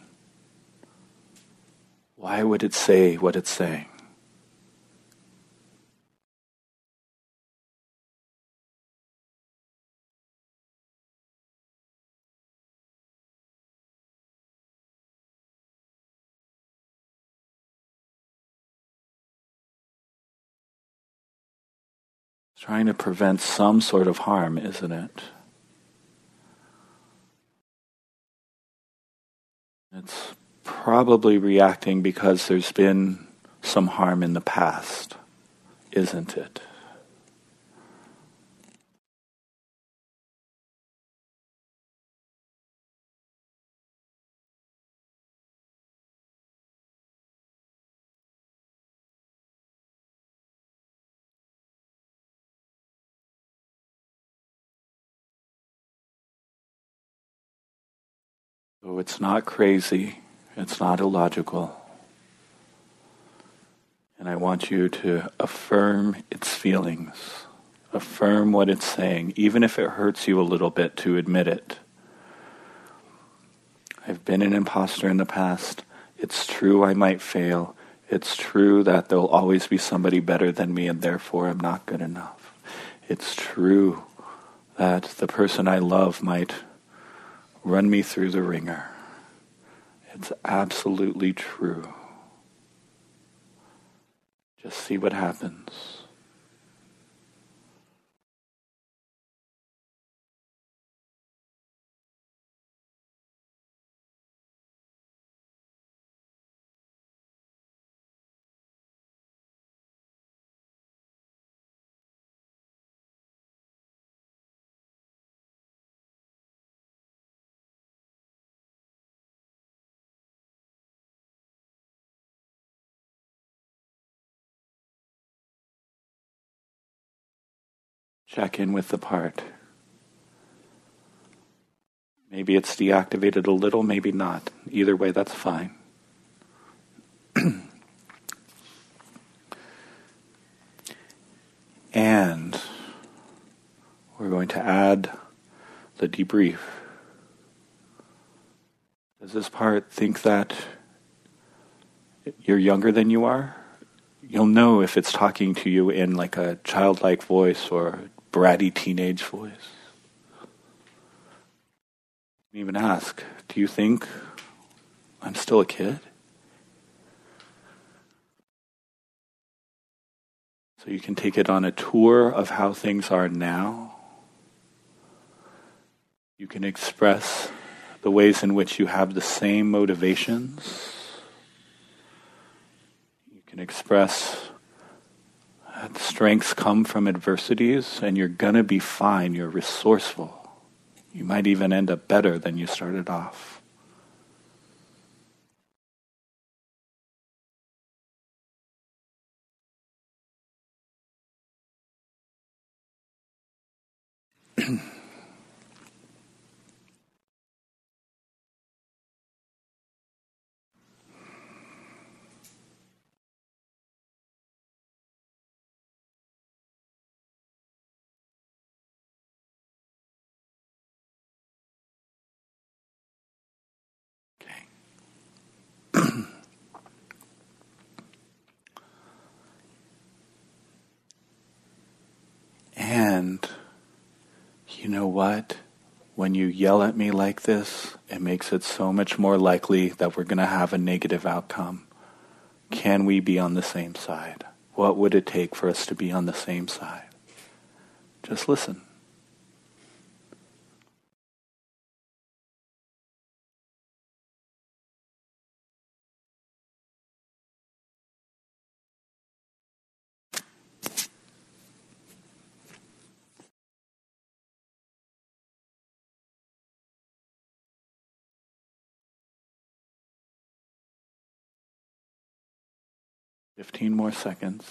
Why would it say what it's saying? It's trying to prevent some sort of harm, isn't it? It's probably reacting because there's been some harm in the past, isn't it? So it's not crazy, it's not illogical. And I want you to affirm its feelings, affirm what it's saying, even if it hurts you a little bit to admit it. I've been an imposter in the past. It's true I might fail. It's true that there'll always be somebody better than me and therefore I'm not good enough. It's true that the person I love might run me through the ringer. It's absolutely true. Just see what happens. Check in with the part. Maybe it's deactivated a little, maybe not. Either way, that's fine. And we're going to add the debrief. Does this part think that you're younger than you are? You'll know if it's talking to you in like a childlike voice or bratty teenage voice. You can even ask, do you think I'm still a kid? So you can take it on a tour of how things are now. You can express the ways in which you have the same motivations. You can express that strengths come from adversities and you're going to be fine. You're resourceful. You might even end up better than you started off. And you know what? When you yell at me like this, it makes it so much more likely that we're going to have a negative outcome. Can we be on the same side? What would it take for us to be on the same side? Just listen. Fifteen more seconds.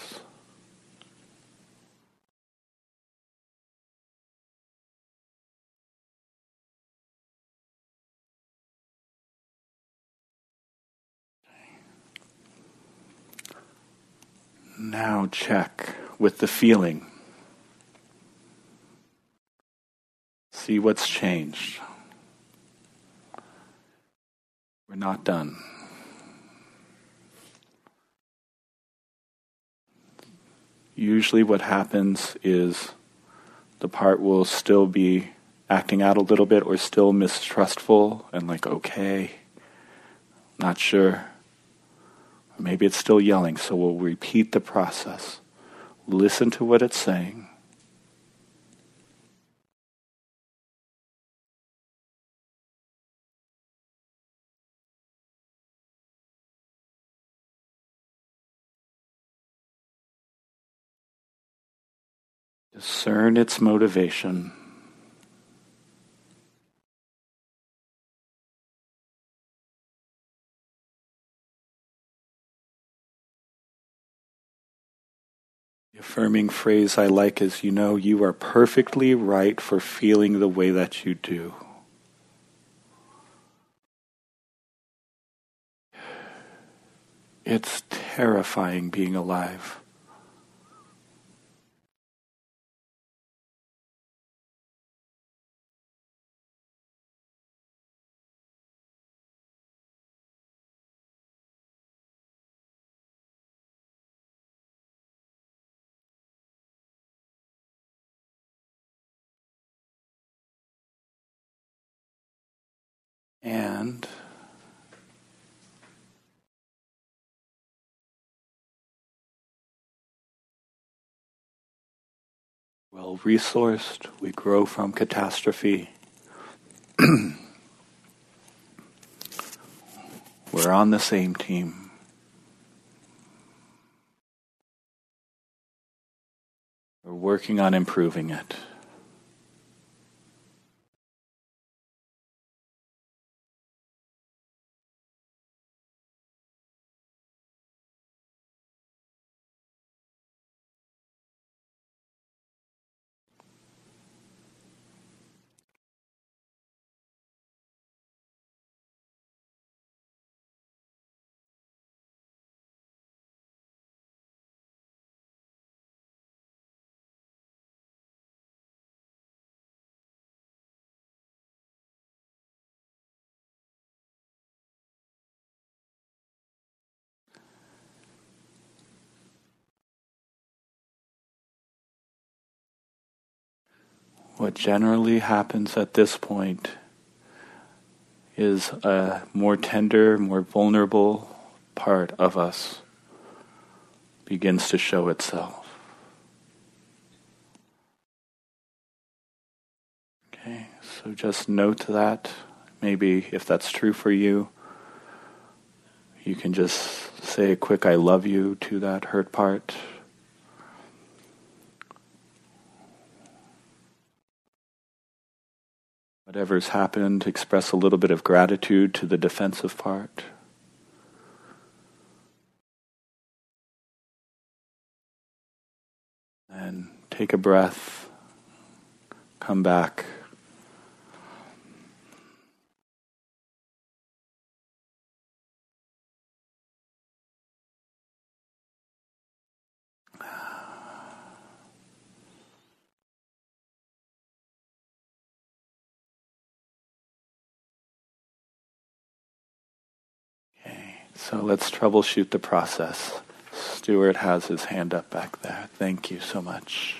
Now check with the feeling. See what's changed. We're not done. Usually what happens is the part will still be acting out a little bit or still mistrustful and like, okay, not sure. Maybe it's still yelling, so we'll repeat the process. Listen to what it's saying. Discern its motivation. The affirming phrase I like is, you know, you are perfectly right for feeling the way that you do. It's terrifying being alive. And well resourced, we grow from catastrophe. We're on the same team. We're working on improving it. What generally happens at this point is a more tender, more vulnerable part of us begins to show itself. Okay, so just note that. Maybe if that's true for you, you can just say a quick I love you to that hurt part. Whatever's happened, express a little bit of gratitude to the defensive part. And take a breath, come back. So let's troubleshoot the process. Stuart has his hand up back there. Thank you so much.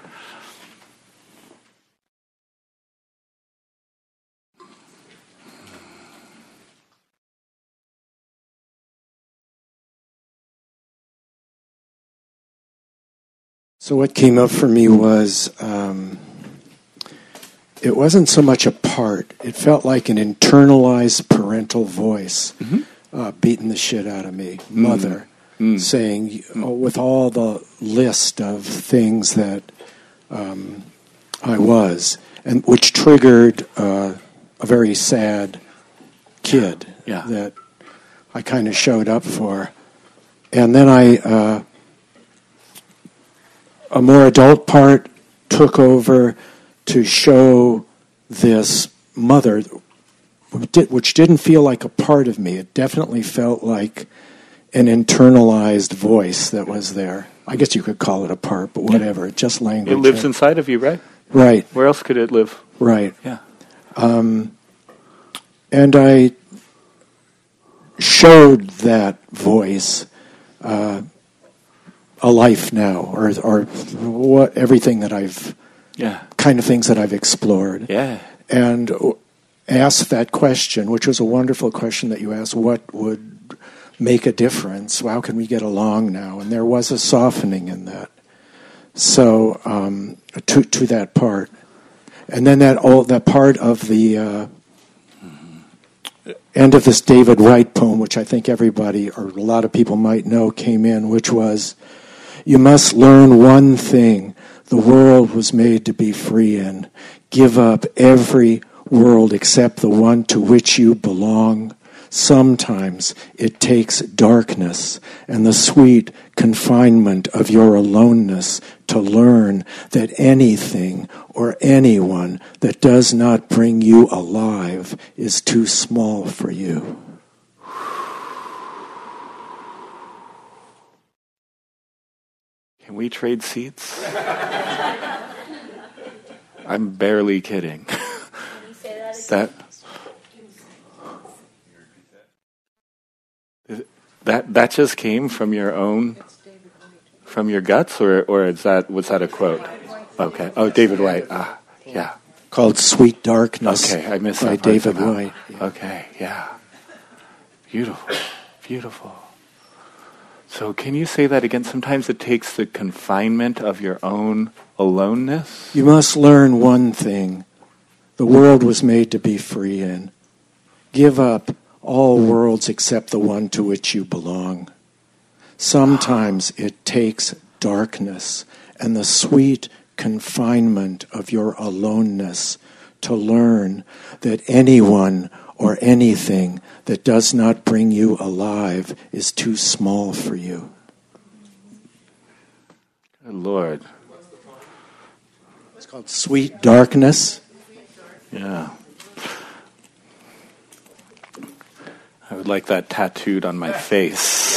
So what came up for me was um, it wasn't so much a part. It felt like an internalized parental voice. Mm-hmm. Uh, beating the shit out of me, mother, mm. saying, oh, with all the list of things that um, I was, and which triggered uh, a very sad kid yeah. that I kind of showed up for. And then I, uh, a more adult part took over to show this mother, which didn't feel like a part of me. It definitely felt like an internalized voice that was there. I guess you could call it a part, but whatever. It just language. It lives inside of you, right? Right. Where else could it live? Right. Yeah. Um, and I showed that voice uh, a life now, or or what everything that I've yeah kind of things that I've explored. Yeah. And asked that question, which was a wonderful question that you asked, what would make a difference? How can we get along now? And there was a softening in that. So um, to to that part. And then that all that part of the uh, end of this David Whyte poem, which I think everybody or a lot of people might know, came in, which was, you must learn one thing the world was made to be free in. Give up every world except the one to which you belong. Sometimes it takes darkness and the sweet confinement of your aloneness to learn that anything or anyone that does not bring you alive is too small for you. Can we trade seats? I'm barely kidding. Can you say that again? That that that just came from your own, from your guts, or or is that was that a quote? Okay. Oh, David Whyte. Ah, yeah. Called Sweet Darkness. Okay, I missed by that part David somehow. Whyte. Okay, yeah. Beautiful, beautiful. So can you say that again? Sometimes it takes the confinement of your own aloneness. You must learn one thing. The world was made to be free in. Give up all worlds except the one to which you belong. Sometimes it takes darkness and the sweet confinement of your aloneness to learn that anyone or anything that does not bring you alive is too small for you. Good Lord. It's called Sweet Darkness. Yeah. I would like that tattooed on my face.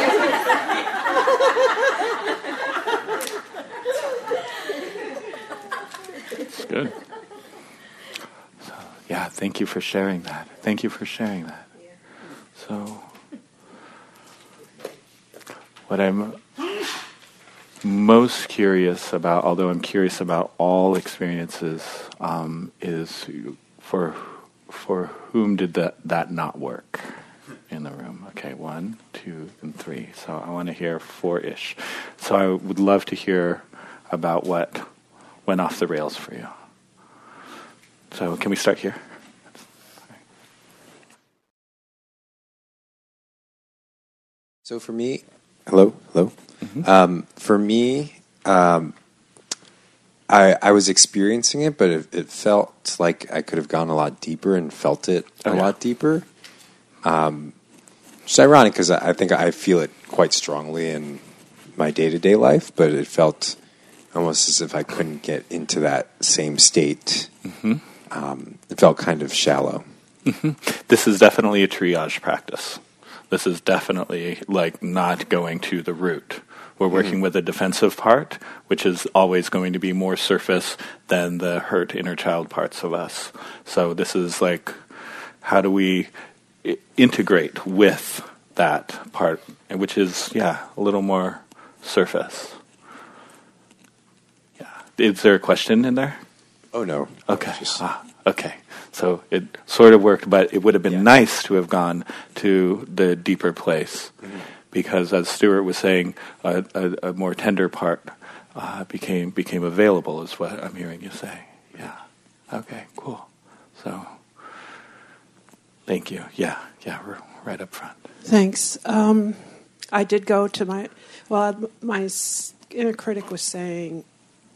Good. So, yeah, thank you for sharing that. Thank you for sharing that. So, what I'm most curious about, although I'm curious about all experiences, um, is for for whom did that, that not work in the room? Okay, one, two, and three. So I want to hear four-ish. So I would love to hear about what went off the rails for you. So can we start here? So for me, hello, hello. Mm-hmm. Um, for me, um, I I was experiencing it, but it, it felt like I could have gone a lot deeper and felt it a oh, yeah. lot deeper. Um, it's ironic because I, I think I feel it quite strongly in my day to day life, but it felt almost as if I couldn't get into that same state. Mm-hmm. Um, it felt kind of shallow. Mm-hmm. This is definitely a triage practice. This is definitely like not going to the root. We're working mm-hmm. with a defensive part, which is always going to be more surface than the hurt inner child parts of us. So this is like, how do we I- integrate with that part, which is, yeah, a little more surface. Yeah. Is there a question in there? Oh, no. Okay. Just... Ah, okay. So it sort of worked, but it would have been yeah. nice to have gone to the deeper place. Mm-hmm. Because, as Stuart was saying, a, a, a more tender part uh, became became available, is what I'm hearing you say. Yeah. Okay, cool. So, thank you. Yeah, yeah, we're right up front. Thanks. Um, I did go to my, well, my inner critic was saying,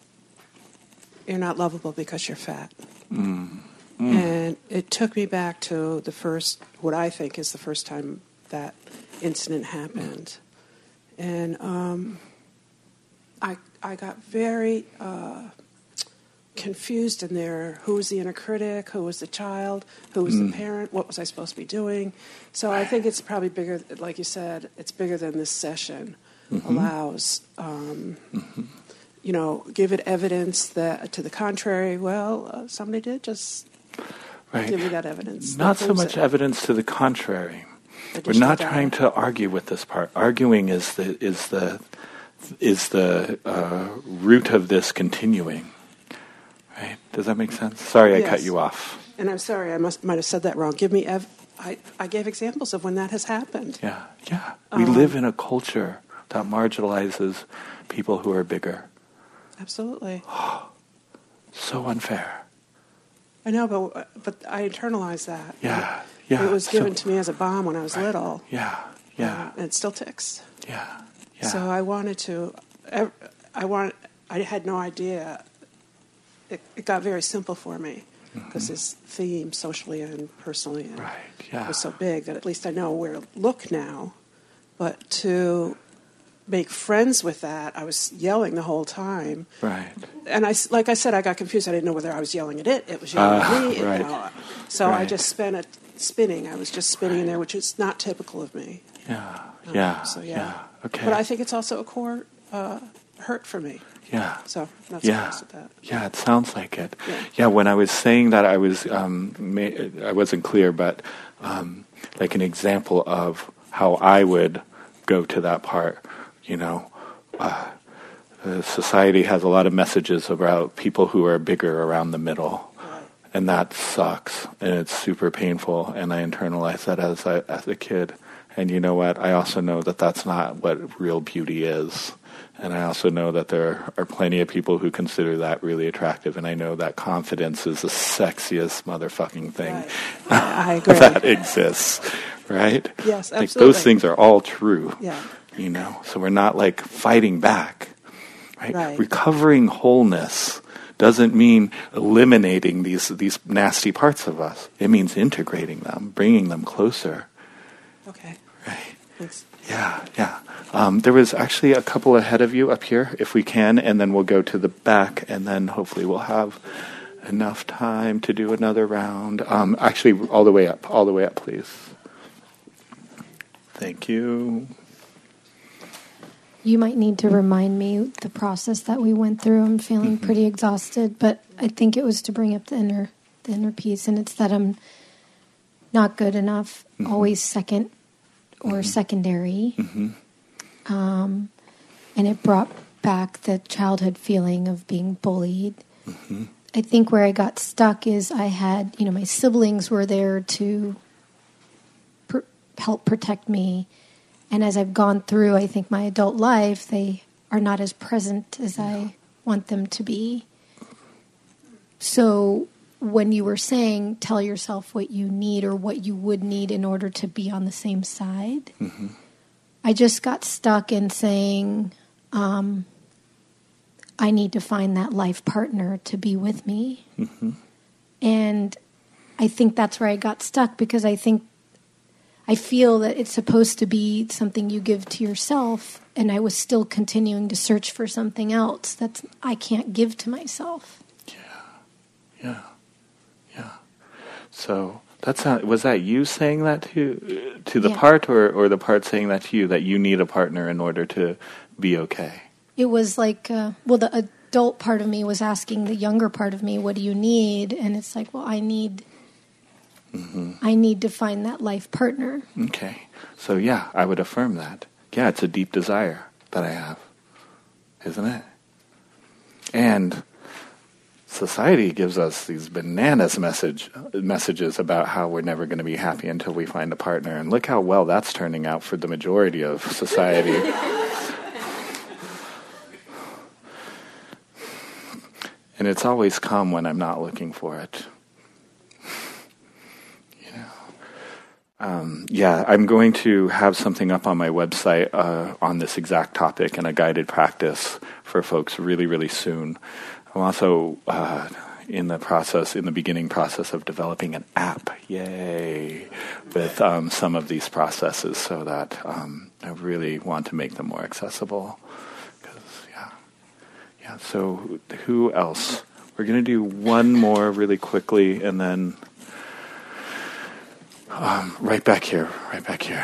you're not lovable because you're fat. Mm. Mm. And it took me back to the first, what I think is the first time that incident happened. And um, I I got very uh, confused in there. Who was the inner critic? Who was the child? Who was mm. the parent? What was I supposed to be doing? So I think it's probably bigger, like you said, it's bigger than this session mm-hmm. allows. Um, mm-hmm. You know, give it evidence that to the contrary, well, uh, somebody did just right. give me that evidence. Not that so much it. evidence to the contrary. We're additional not data. trying to argue with this part. Arguing is the is the is the uh, root of this continuing. Right? Does that make sense? Sorry, I Yes. cut you off. And I'm sorry, I must might have said that wrong. Give me, ev- I, I gave examples of when that has happened. Yeah, yeah. We Um, live in a culture that marginalizes people who are bigger. Absolutely. So unfair. I know, but but I internalized that. Yeah, yeah. It was given So- to me as a bomb when I was little. Yeah, yeah, Um, and it still ticks. yeah, yeah. So I wanted to. I, I want. I had no idea. It, it got very simple for me because this theme, socially and personally, and yeah. was so big that at least I know where to look now. But to make friends with that, I was yelling the whole time. Right. And I, s- like I said, I got confused. I didn't know whether I was yelling at it. It was yelling Ah, at me. right. You know. So I Right. just spent it spinning. I was just spinning in there, which is not typical of me. Yeah, Um, yeah, So yeah. yeah. Okay. But I think it's also a core uh, hurt for me. Yeah. So that's yeah. why I said that. Yeah, it sounds like it. Yeah. Yeah, when I was saying that, I was um, ma- I wasn't clear, but um, like an example of how I would go to that part. You know, uh, uh, society has a lot of messages about people who are bigger around the middle, and that sucks, and it's super painful. And I internalized that as a, as a kid. And you know what? I also know that that's not what real beauty is. And I also know that there are plenty of people who consider that really attractive. And I know that confidence is the sexiest motherfucking thing I agree. that exists, right? Yes, Like absolutely. those things are all true. Yeah. You know, so we're not like fighting back, right? Right. Recovering wholeness doesn't mean eliminating these these nasty parts of us. It means integrating them, bringing them closer. Okay. Right. Thanks. Yeah, yeah. Um, there was actually a couple ahead of you up here, if we can, and then we'll go to the back, and then hopefully we'll have enough time to do another round. Um, actually, all the way up, all the way up, please. Thank you. You might need to remind me the process that we went through. I'm feeling pretty exhausted, but I think it was to bring up the inner the inner peace, and it's that I'm not good enough, Mhm. always second or Mhm. secondary. Mm-hmm. Um, and it brought back the childhood feeling of being bullied. Mm-hmm. I think where I got stuck is I had, you know, my siblings were there to pr- help protect me. And as I've gone through, I think, my adult life, they are not as present as I want them to be. So when you were saying, tell yourself what you need or what you would need in order to be on the same side, Mm-hmm. I just got stuck in saying, um, I need to find that life partner to be with me. Mm-hmm. And I think that's where I got stuck, because I think I feel that it's supposed to be something you give to yourself, and I was still continuing to search for something else that I can't give to myself. Yeah, yeah. So that's not, was that you saying that to to the Yeah. part, or or the part saying that to you, that you need a partner in order to be okay? It was like, uh, well, the adult part of me was asking the younger part of me, what do you need? And it's like, well, I need, Mm-hmm. I need to find that life partner. Okay. So yeah, I would affirm that. Yeah, it's a deep desire that I have, isn't it? And society gives us these bananas message messages about how we're never going to be happy until we find a partner. And look how well that's turning out for the majority of society. And it's always come when I'm not looking for it. Um, yeah, I'm going to have something up on my website uh, on this exact topic and a guided practice for folks really, really soon. I'm also uh, in the process, in the beginning process of developing an app, yay, with um, some of these processes, so that um, I really want to make them more accessible. 'Cause, yeah, yeah. So who else? We're going to do one more really quickly, and then Um, right back here, right back here.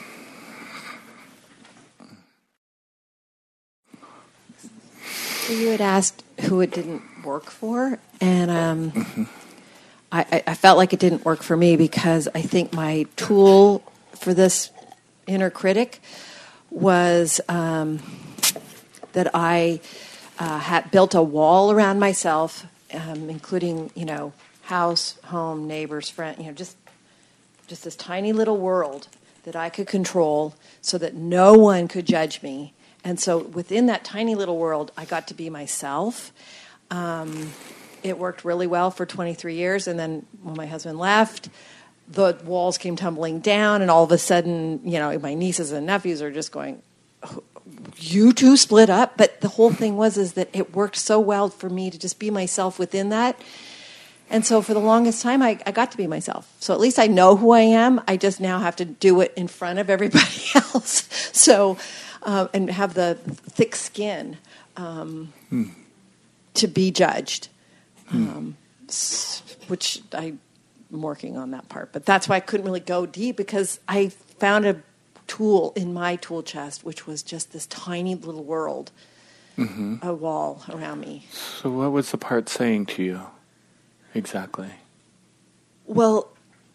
So you had asked who it didn't work for, and um, Mm-hmm. I, I felt like it didn't work for me because I think my tool for this inner critic was um, that I uh, had built a wall around myself, um, including, you know, house, home, neighbors, friend, you know, just just this tiny little world that I could control so that no one could judge me. And so within that tiny little world, I got to be myself. Um, it worked really well for twenty-three years. And then when my husband left, the walls came tumbling down. And all of a sudden, you know, my nieces and nephews are just going, oh, you two split up. But the whole thing was is that it worked so well for me to just be myself within that. And so for the longest time, I, I got to be myself. So at least I know who I am. I just now have to do it in front of everybody else. So, uh, and have the thick skin um, hmm. to be judged, hmm. um, which I'm working on that part. But that's why I couldn't really go deep, because I found a tool in my tool chest, which was just this tiny little world, mm-hmm. a wall around me. So what was the part saying to you? Exactly. Well,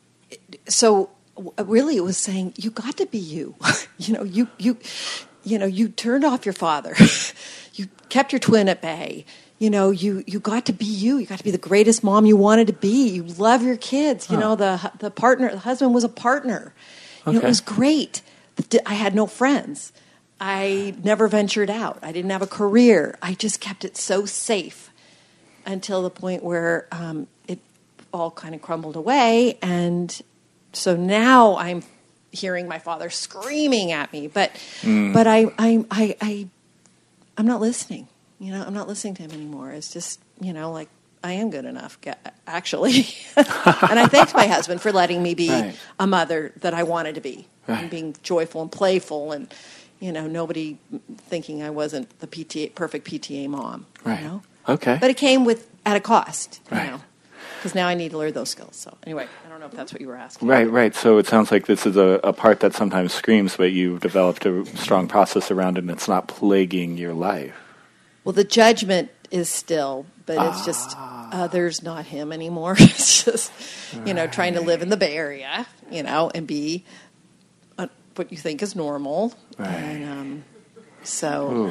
so really it was saying, you got to be you. you know, you, you, you know, you turned off your father. You kept your twin at bay. You know, you, you got to be you. You got to be the greatest mom you wanted to be. You love your kids. You huh. know, the the partner, the husband was a partner. Okay. You know, it was great. I had no friends. I never ventured out. I didn't have a career. I just kept it so safe. Until the point where um, it all kind of crumbled away. And so now I'm hearing my father screaming at me, but mm. but I, I, I, I, I'm not listening. You know, I'm not listening to him anymore. It's just, you know, like, I am good enough, actually. And I thanked my husband for letting me be right. a mother that I wanted to be, right. and being joyful and playful, and, you know, nobody thinking I wasn't the P T A, perfect P T A mom, right. you know? Okay. But it came with at a cost, right. you know, because now I need to learn those skills. So anyway, I don't know if that's what you were asking. Right, right. So it sounds like this is a, a part that sometimes screams, but you've developed a strong process around it, and it's not plaguing your life. Well, the judgment is still, but ah. it's just others, not him anymore. It's just, you know, right. trying to live in the Bay Area, you know, and be uh, what you think is normal. Right. And um, so Ooh.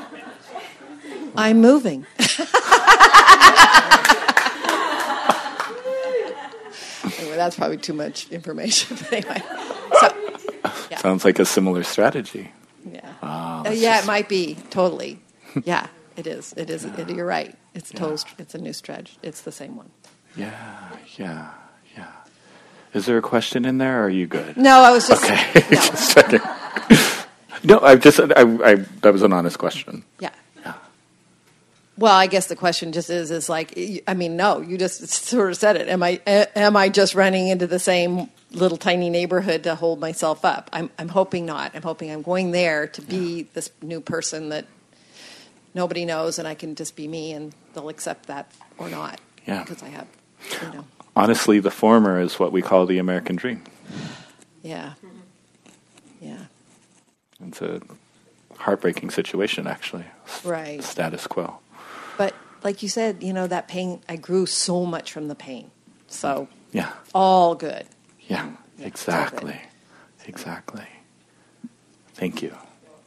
I'm moving. Anyway, that's probably too much information. But anyway, so yeah. Sounds like a similar strategy. Yeah, wow, uh, yeah, just... it might be totally. Yeah, it is. It is. It, you're right. It's yeah. total. It's a new stretch. It's the same one. Yeah, yeah, yeah. Is there a question in there, or are you good? No, I was just okay. No. just checking. No, I just. I, I. That was an honest question. Yeah. Well, I guess the question just is, is like, I mean, no, you just sort of said it. Am I, am I just running into the same little tiny neighborhood to hold myself up? I'm, I'm hoping not. I'm hoping I'm going there to be yeah. this new person that nobody knows, and I can just be me, and they'll accept that or not. Yeah. Because I have, you know. Honestly, the former is what we call the American dream. Yeah. Yeah. It's a heartbreaking situation, actually. Right. Status quo. But like you said, you know, that pain, I grew so much from the pain. So yeah, all good. Yeah, yeah exactly. Good. Exactly. Thank you.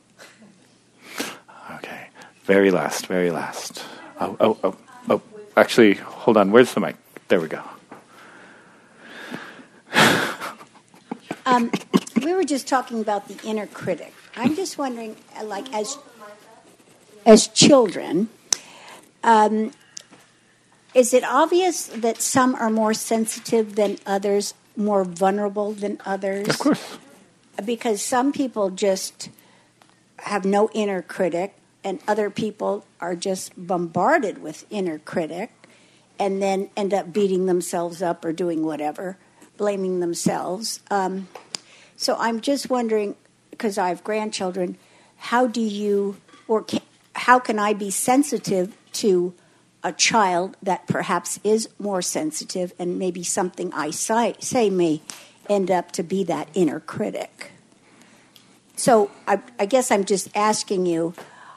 Okay. Very last, very last. Oh, oh, oh, oh. Actually, hold on. Where's the mic? There we go. Um, we were just talking about the inner critic. I'm just wondering, like, as as children, Um, is it obvious that some are more sensitive than others, more vulnerable than others? Of course. Because some people just have no inner critic, and other people are just bombarded with inner critic, and then end up beating themselves up or doing whatever, blaming themselves. Um, so I'm just wondering, because I have grandchildren, how do you, or can, how can I be sensitive to a child that perhaps is more sensitive, and maybe something I say, say may end up to be that inner critic? So I, I guess I'm just asking you,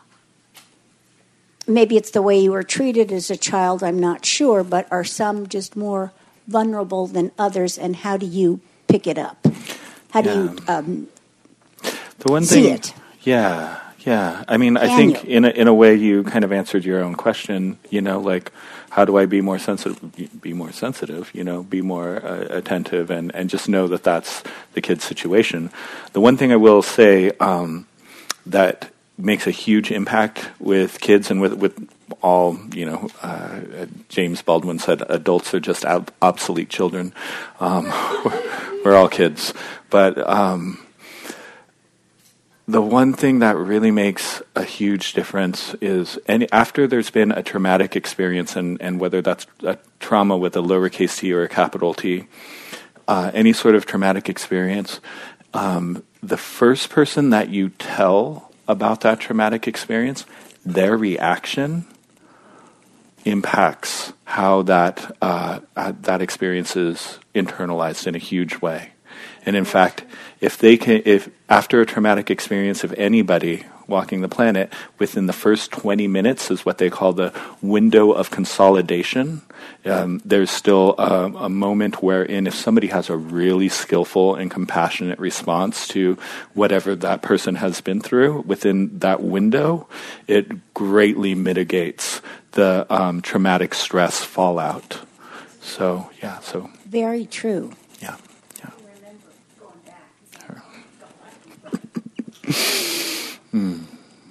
maybe it's the way you were treated as a child, I'm not sure, but are some just more vulnerable than others, and how do you pick it up? How do Yeah. you um, The one see thing, it? Yeah, yeah. I mean, I Can think you? in a, in a way you kind of answered your own question. You know, like how do I be more sensitive? Be more sensitive. You know, be more uh, attentive, and and just know that that's the kid's situation. The one thing I will say um, that makes a huge impact with kids and with with all, you know, uh, James Baldwin said adults are just ob- obsolete children. Um, we're, we're all kids, but. Um, The one thing that really makes a huge difference is, any, after there's been a traumatic experience, and, and whether that's a trauma with a lowercase t or a capital T, uh, any sort of traumatic experience, um, the first person that you tell about that traumatic experience, their reaction impacts how that uh, uh, that experience is internalized in a huge way. And in fact, if they can, if after a traumatic experience of anybody walking the planet, within the first twenty minutes is what they call the window of consolidation. Um, there's still a, a moment wherein if somebody has a really skillful and compassionate response to whatever that person has been through, within that window, it greatly mitigates the um, traumatic stress fallout. So, yeah, so. Very true. Yeah. Hmm.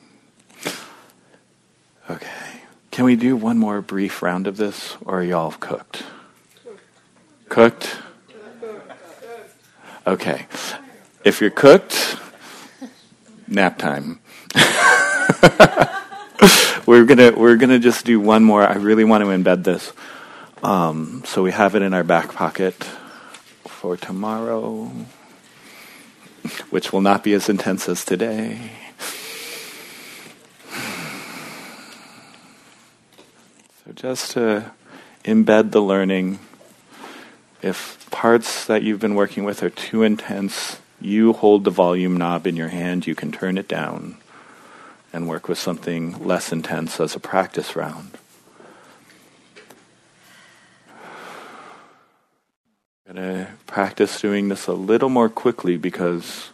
Okay. Can we do one more brief round of this, or are y'all cooked? Cooked? Okay. If you're cooked, nap time. we're gonna we're gonna just do one more. I really want to embed this, um, so we have it in our back pocket for tomorrow, which will not be as intense as today. So just to embed the learning, if parts that you've been working with are too intense, you hold the volume knob in your hand, you can turn it down and work with something less intense as a practice round. I'm going to practice doing this a little more quickly, because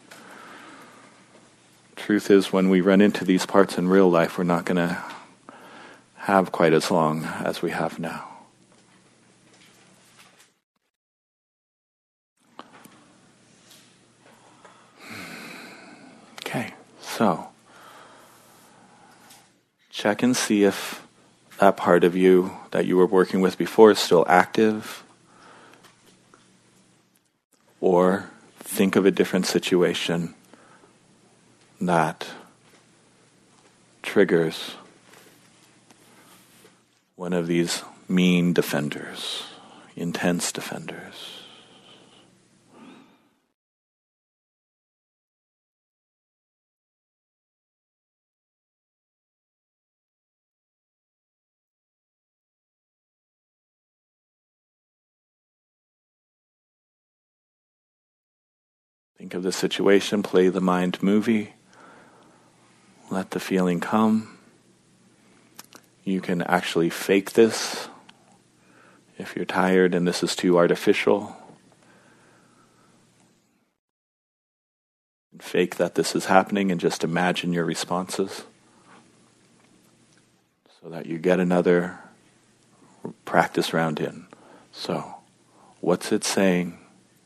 truth is, when we run into these parts in real life, we're not going to have quite as long as we have now. Okay, so check and see if that part of you that you were working with before is still active, or think of a different situation that triggers one of these mean defenders, intense defenders. Think of the situation, play the mind movie, let the feeling come. You can actually fake this if you're tired and this is too artificial. Fake that this is happening and just imagine your responses so that you get another practice round in. So, what's it saying?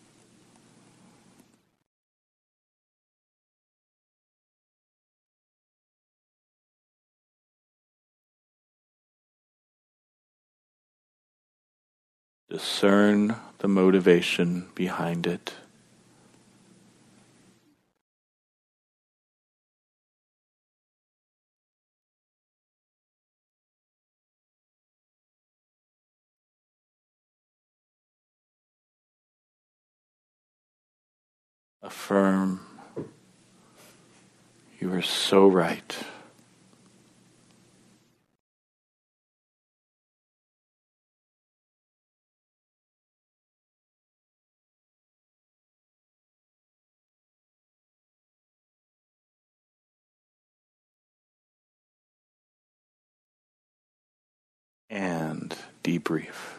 Discern the motivation behind it. Affirm, you are so right. And debrief.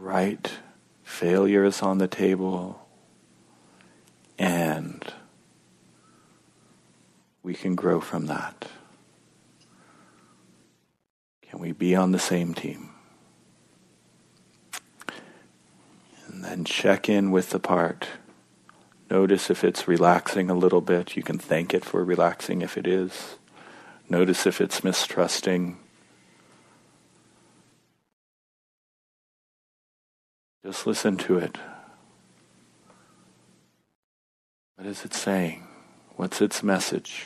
right? Failure is on the table. And we can grow from that. Can we be on the same team? And then check in with the part. Notice if it's relaxing a little bit. You can thank it for relaxing if it is. Notice if it's mistrusting. Just listen to it. What is it saying? What's its message?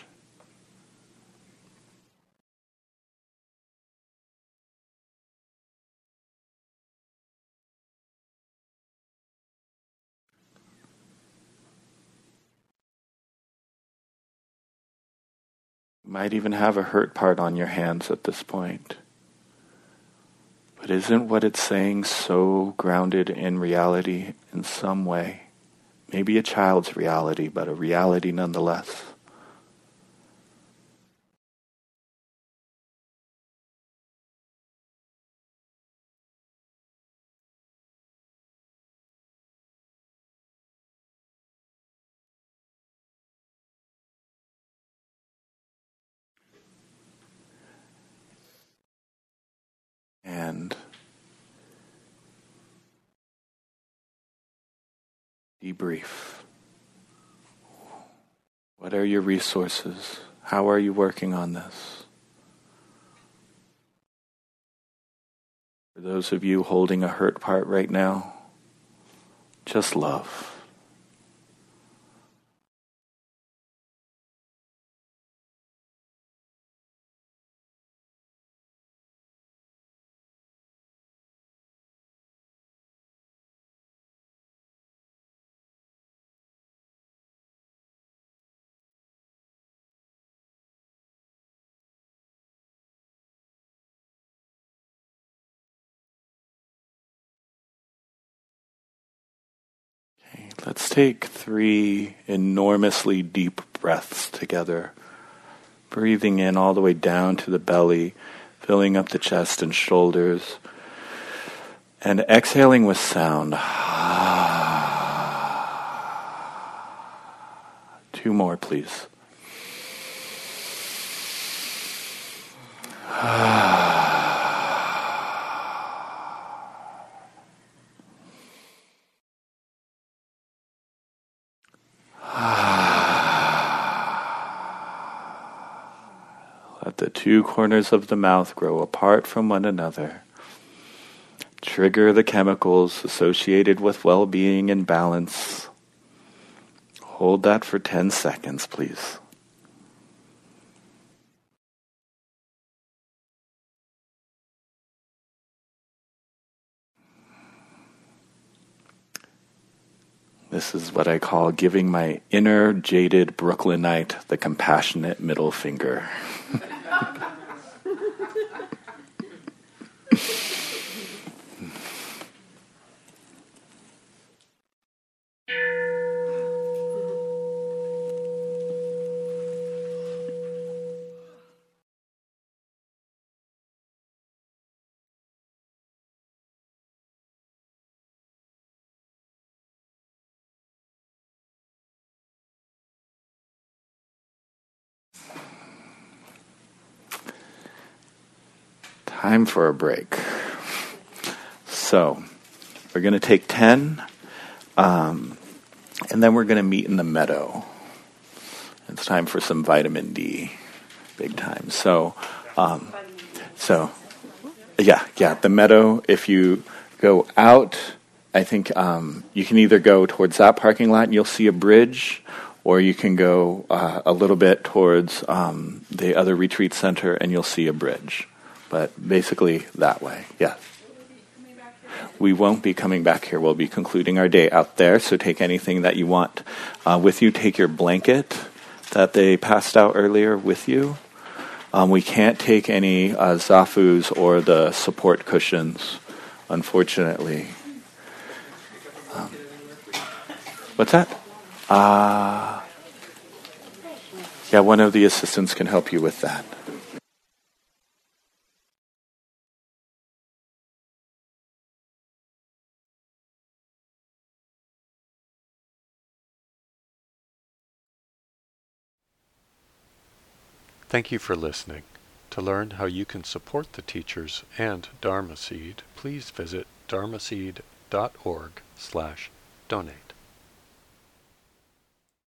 You might even have a hurt part on your hands at this point. But isn't what it's saying so grounded in reality in some way? Maybe a child's reality, but a reality nonetheless. And debrief. What are your resources? How are you working on this? For those of you holding a hurt part right now, just love. Let's take three enormously deep breaths together. Breathing in all the way down to the belly, filling up the chest and shoulders. And exhaling with sound. Two more, please. Let the two corners of the mouth grow apart from one another. Trigger the chemicals associated with well-being and balance. Hold that for ten seconds, please. This is what I call giving my inner jaded Brooklynite the compassionate middle finger. Time for a break. So, we're going to take ten, um, and then we're going to meet in the meadow. It's time for some vitamin D, big time. So, um, so, yeah, yeah, the meadow. If you go out, I think um, you can either go towards that parking lot and you'll see a bridge, or you can go uh, a little bit towards um, the other retreat center and you'll see a bridge. But basically that way, yes. We won't be coming back here. We'll be concluding our day out there, so take anything that you want uh, with you. Take your blanket that they passed out earlier with you. Um, we can't take any uh, zafus or the support cushions, unfortunately. Um, what's that? Uh, yeah, one of the assistants can help you with that. Thank you for listening. To learn how you can support the teachers and Dharma Seed, please visit dharmaseed dot org slash donate.